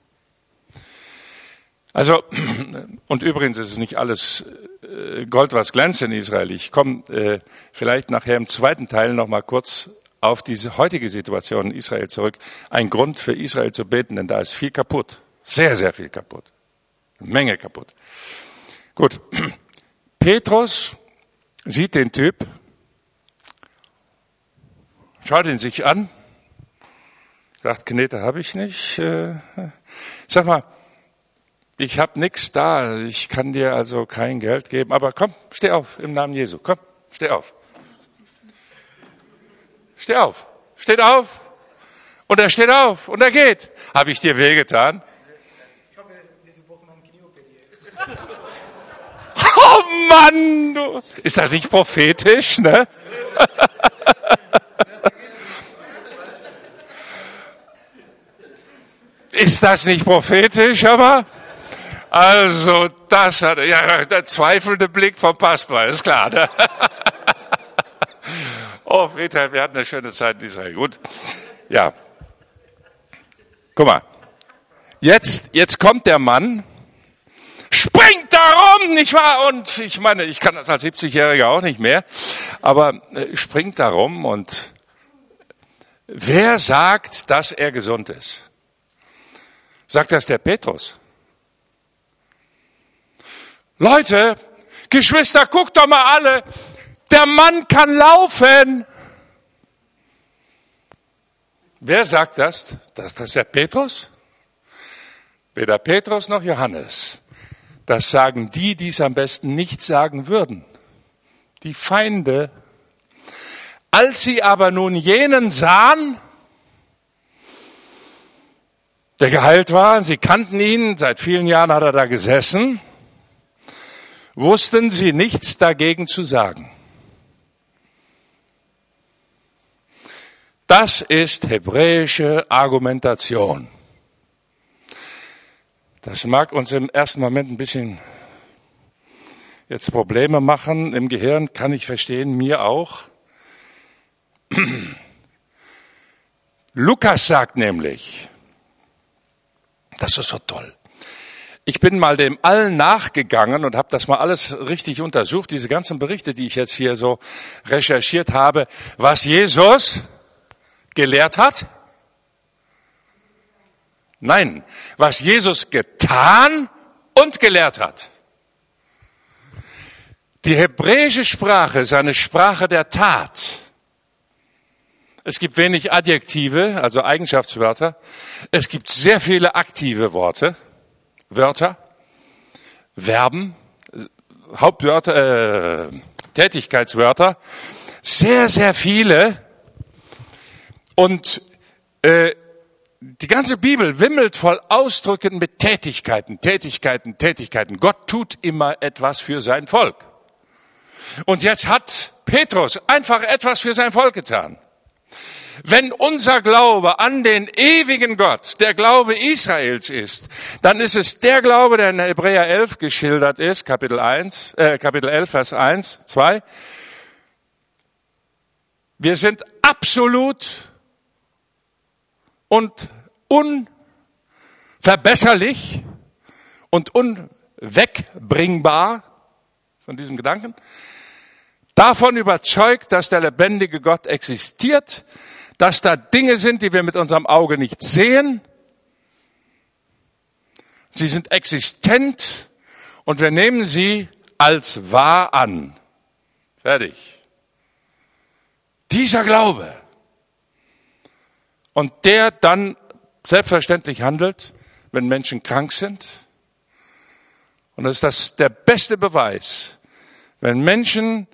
Also, und übrigens ist es nicht alles Gold, was glänzt in Israel. Ich komme vielleicht nachher im zweiten Teil noch mal kurz auf diese heutige Situation in Israel zurück. Ein Grund für Israel zu beten, denn da ist viel kaputt. Sehr, sehr viel kaputt. Eine Menge kaputt. Gut. Petrus sieht den Typ, schaut ihn sich an, sagt, Knete habe ich nicht. Sag mal, ich habe nichts da, ich kann dir also kein Geld geben, aber komm, steh auf im Namen Jesu, komm, steh auf. Steh auf, steht auf und er steht auf und er geht. Habe ich dir wehgetan? Ich habe diese Woche mein Knie operiert. Oh Mann, du. Ist das nicht prophetisch, ne? Ist das nicht prophetisch, aber? Also, das hat, ja, der zweifelnde Blick vom Pastor, ist klar, ne? Oh, Friedhelm, wir hatten eine schöne Zeit in Israel, gut. Ja. Guck mal. Jetzt kommt der Mann, springt da rum, nicht wahr? Und ich meine, ich kann das als 70-Jähriger auch nicht mehr, aber springt da rum und wer sagt, dass er gesund ist? Sagt das der Petrus? Leute, Geschwister, guckt doch mal alle, der Mann kann laufen. Wer sagt das? Das ist der Petrus? Weder Petrus noch Johannes. Das sagen die, die es am besten nicht sagen würden. Die Feinde. Als sie aber nun jenen sahen, der geheilt war, sie kannten ihn, seit vielen Jahren hat er da gesessen, wussten sie nichts dagegen zu sagen. Das ist hebräische Argumentation. Das mag uns im ersten Moment ein bisschen jetzt Probleme machen. Im Gehirn kann ich verstehen, mir auch. Lukas sagt nämlich, das ist so toll. Ich bin mal dem allen nachgegangen und habe das mal alles richtig untersucht, diese ganzen Berichte, die ich jetzt hier so recherchiert habe, was Jesus gelehrt hat. Nein, was Jesus getan und gelehrt hat. Die hebräische Sprache ist eine Sprache der Tat. Es gibt wenig Adjektive, also Eigenschaftswörter. Es gibt sehr viele aktive Wörter, Verben, Hauptwörter, Tätigkeitswörter. Sehr, sehr viele. Und die ganze Bibel wimmelt voll Ausdrücken mit Tätigkeiten. Gott tut immer etwas für sein Volk. Und jetzt hat Petrus einfach etwas für sein Volk getan. Wenn unser Glaube an den ewigen Gott der Glaube Israels ist, dann ist es der Glaube, der in Hebräer 11 geschildert ist, Kapitel 11, Vers 1, 2. Wir sind absolut und unverbesserlich und unwegbringbar von diesem Gedanken, davon überzeugt, dass der lebendige Gott existiert, dass da Dinge sind, die wir mit unserem Auge nicht sehen. Sie sind existent und wir nehmen sie als wahr an. Fertig. Dieser Glaube. Und der dann selbstverständlich handelt, wenn Menschen krank sind. Und das ist der beste Beweis, wenn Menschen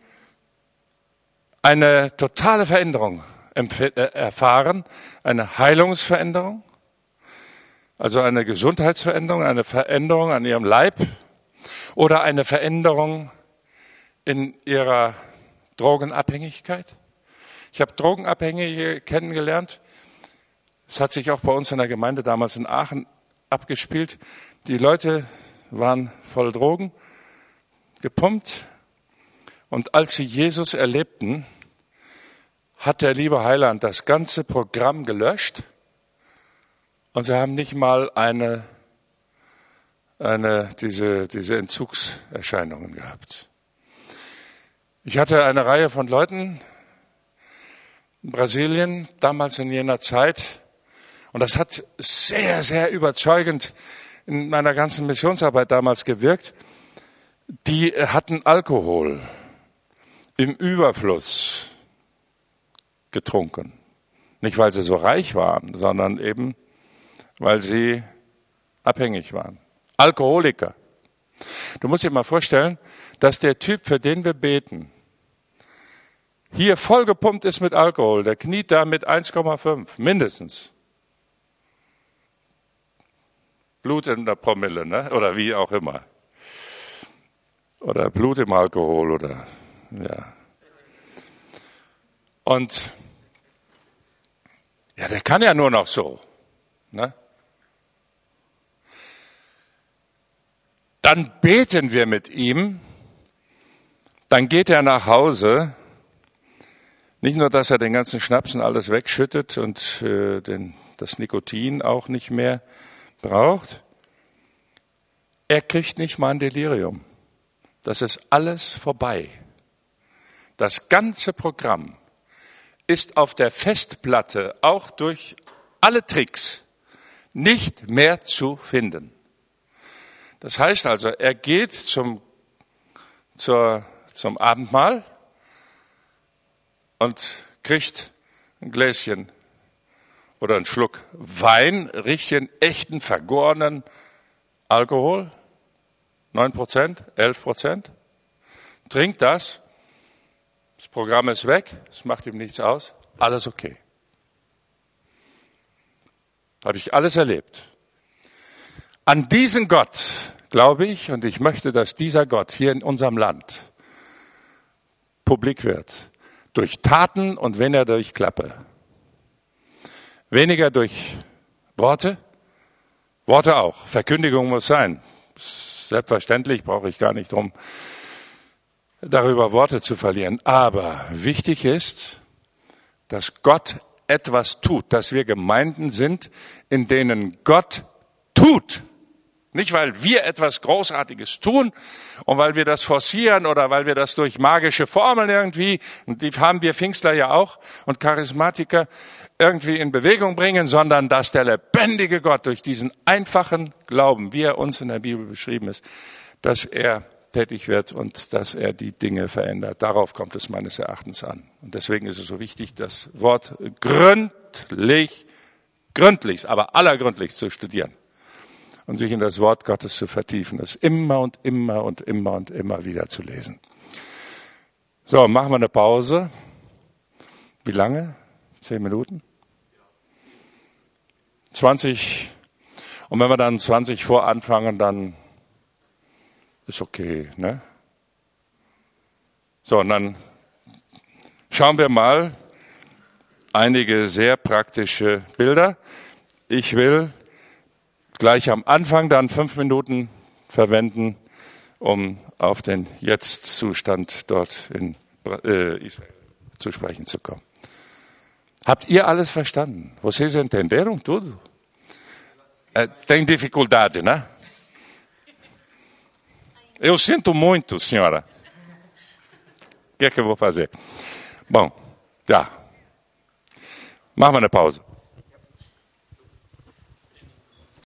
eine totale Veränderung erfahren, eine Heilungsveränderung, also eine Gesundheitsveränderung, eine Veränderung an ihrem Leib oder eine Veränderung in ihrer Drogenabhängigkeit. Ich habe Drogenabhängige kennengelernt. Das hat sich auch bei uns in der Gemeinde damals in Aachen abgespielt. Die Leute waren voll Drogen, gepumpt. Und als sie Jesus erlebten, hat der liebe Heiland das ganze Programm gelöscht und sie haben nicht mal diese Entzugserscheinungen gehabt. Ich hatte eine Reihe von Leuten in Brasilien, damals in jener Zeit, und das hat sehr, sehr überzeugend in meiner ganzen Missionsarbeit damals gewirkt. Die hatten Alkohol im Überfluss getrunken. Nicht, weil sie so reich waren, sondern eben, weil sie abhängig waren. Alkoholiker. Du musst dir mal vorstellen, dass der Typ, für den wir beten, hier vollgepumpt ist mit Alkohol. Der kniet da mit 1,5, mindestens. Blut in der Promille, ne? Oder wie auch immer. Oder Blut im Alkohol, oder, ja. Und, ja, der kann ja nur noch so, ne? Dann beten wir mit ihm, dann geht er nach Hause. Nicht nur, dass er den ganzen Schnaps und alles wegschüttet und das Nikotin auch nicht mehr braucht. Er kriegt nicht mal ein Delirium. Das ist alles vorbei. Das ganze Programm ist auf der Festplatte, auch durch alle Tricks, nicht mehr zu finden. Das heißt also, er geht zum zum Abendmahl und kriegt ein Gläschen oder einen Schluck Wein, richtigen, echten, vergorenen Alkohol, 9%, 11%, trinkt das Programm ist weg, es macht ihm nichts aus, alles okay. Habe ich alles erlebt. An diesen Gott glaube ich, und ich möchte, dass dieser Gott hier in unserem Land publik wird. Durch Taten und wenn er durch Klappe. Weniger durch Worte, Worte auch. Verkündigung muss sein. Selbstverständlich, brauche ich gar nicht drum, darüber Worte zu verlieren. Aber wichtig ist, dass Gott etwas tut, dass wir Gemeinden sind, in denen Gott tut. Nicht, weil wir etwas Großartiges tun und weil wir das forcieren oder weil wir das durch magische Formeln irgendwie, und die haben wir Pfingstler ja auch und Charismatiker, irgendwie in Bewegung bringen, sondern dass der lebendige Gott durch diesen einfachen Glauben, wie er uns in der Bibel beschrieben ist, dass er tätig wird und dass er die Dinge verändert. Darauf kommt es meines Erachtens an. Und deswegen ist es so wichtig, das Wort gründlichst, aber allergründlichst zu studieren und sich in das Wort Gottes zu vertiefen, es immer und immer und immer und immer wieder zu lesen. So, machen wir eine Pause. Wie lange? 10 Minuten? 20. Und wenn wir dann 20 vor anfangen, dann ist okay, ne? So, und dann schauen wir mal einige sehr praktische Bilder. Ich will gleich am Anfang dann 5 Minuten verwenden, um auf den Jetzt-Zustand dort in Israel zu sprechen zu kommen. Habt ihr alles verstanden? Vocês entenderam tudo? Tem dificuldade, né? Eu sinto muito, senhora. O que é que eu vou fazer? Bom, ja. Machen wir eine Pause.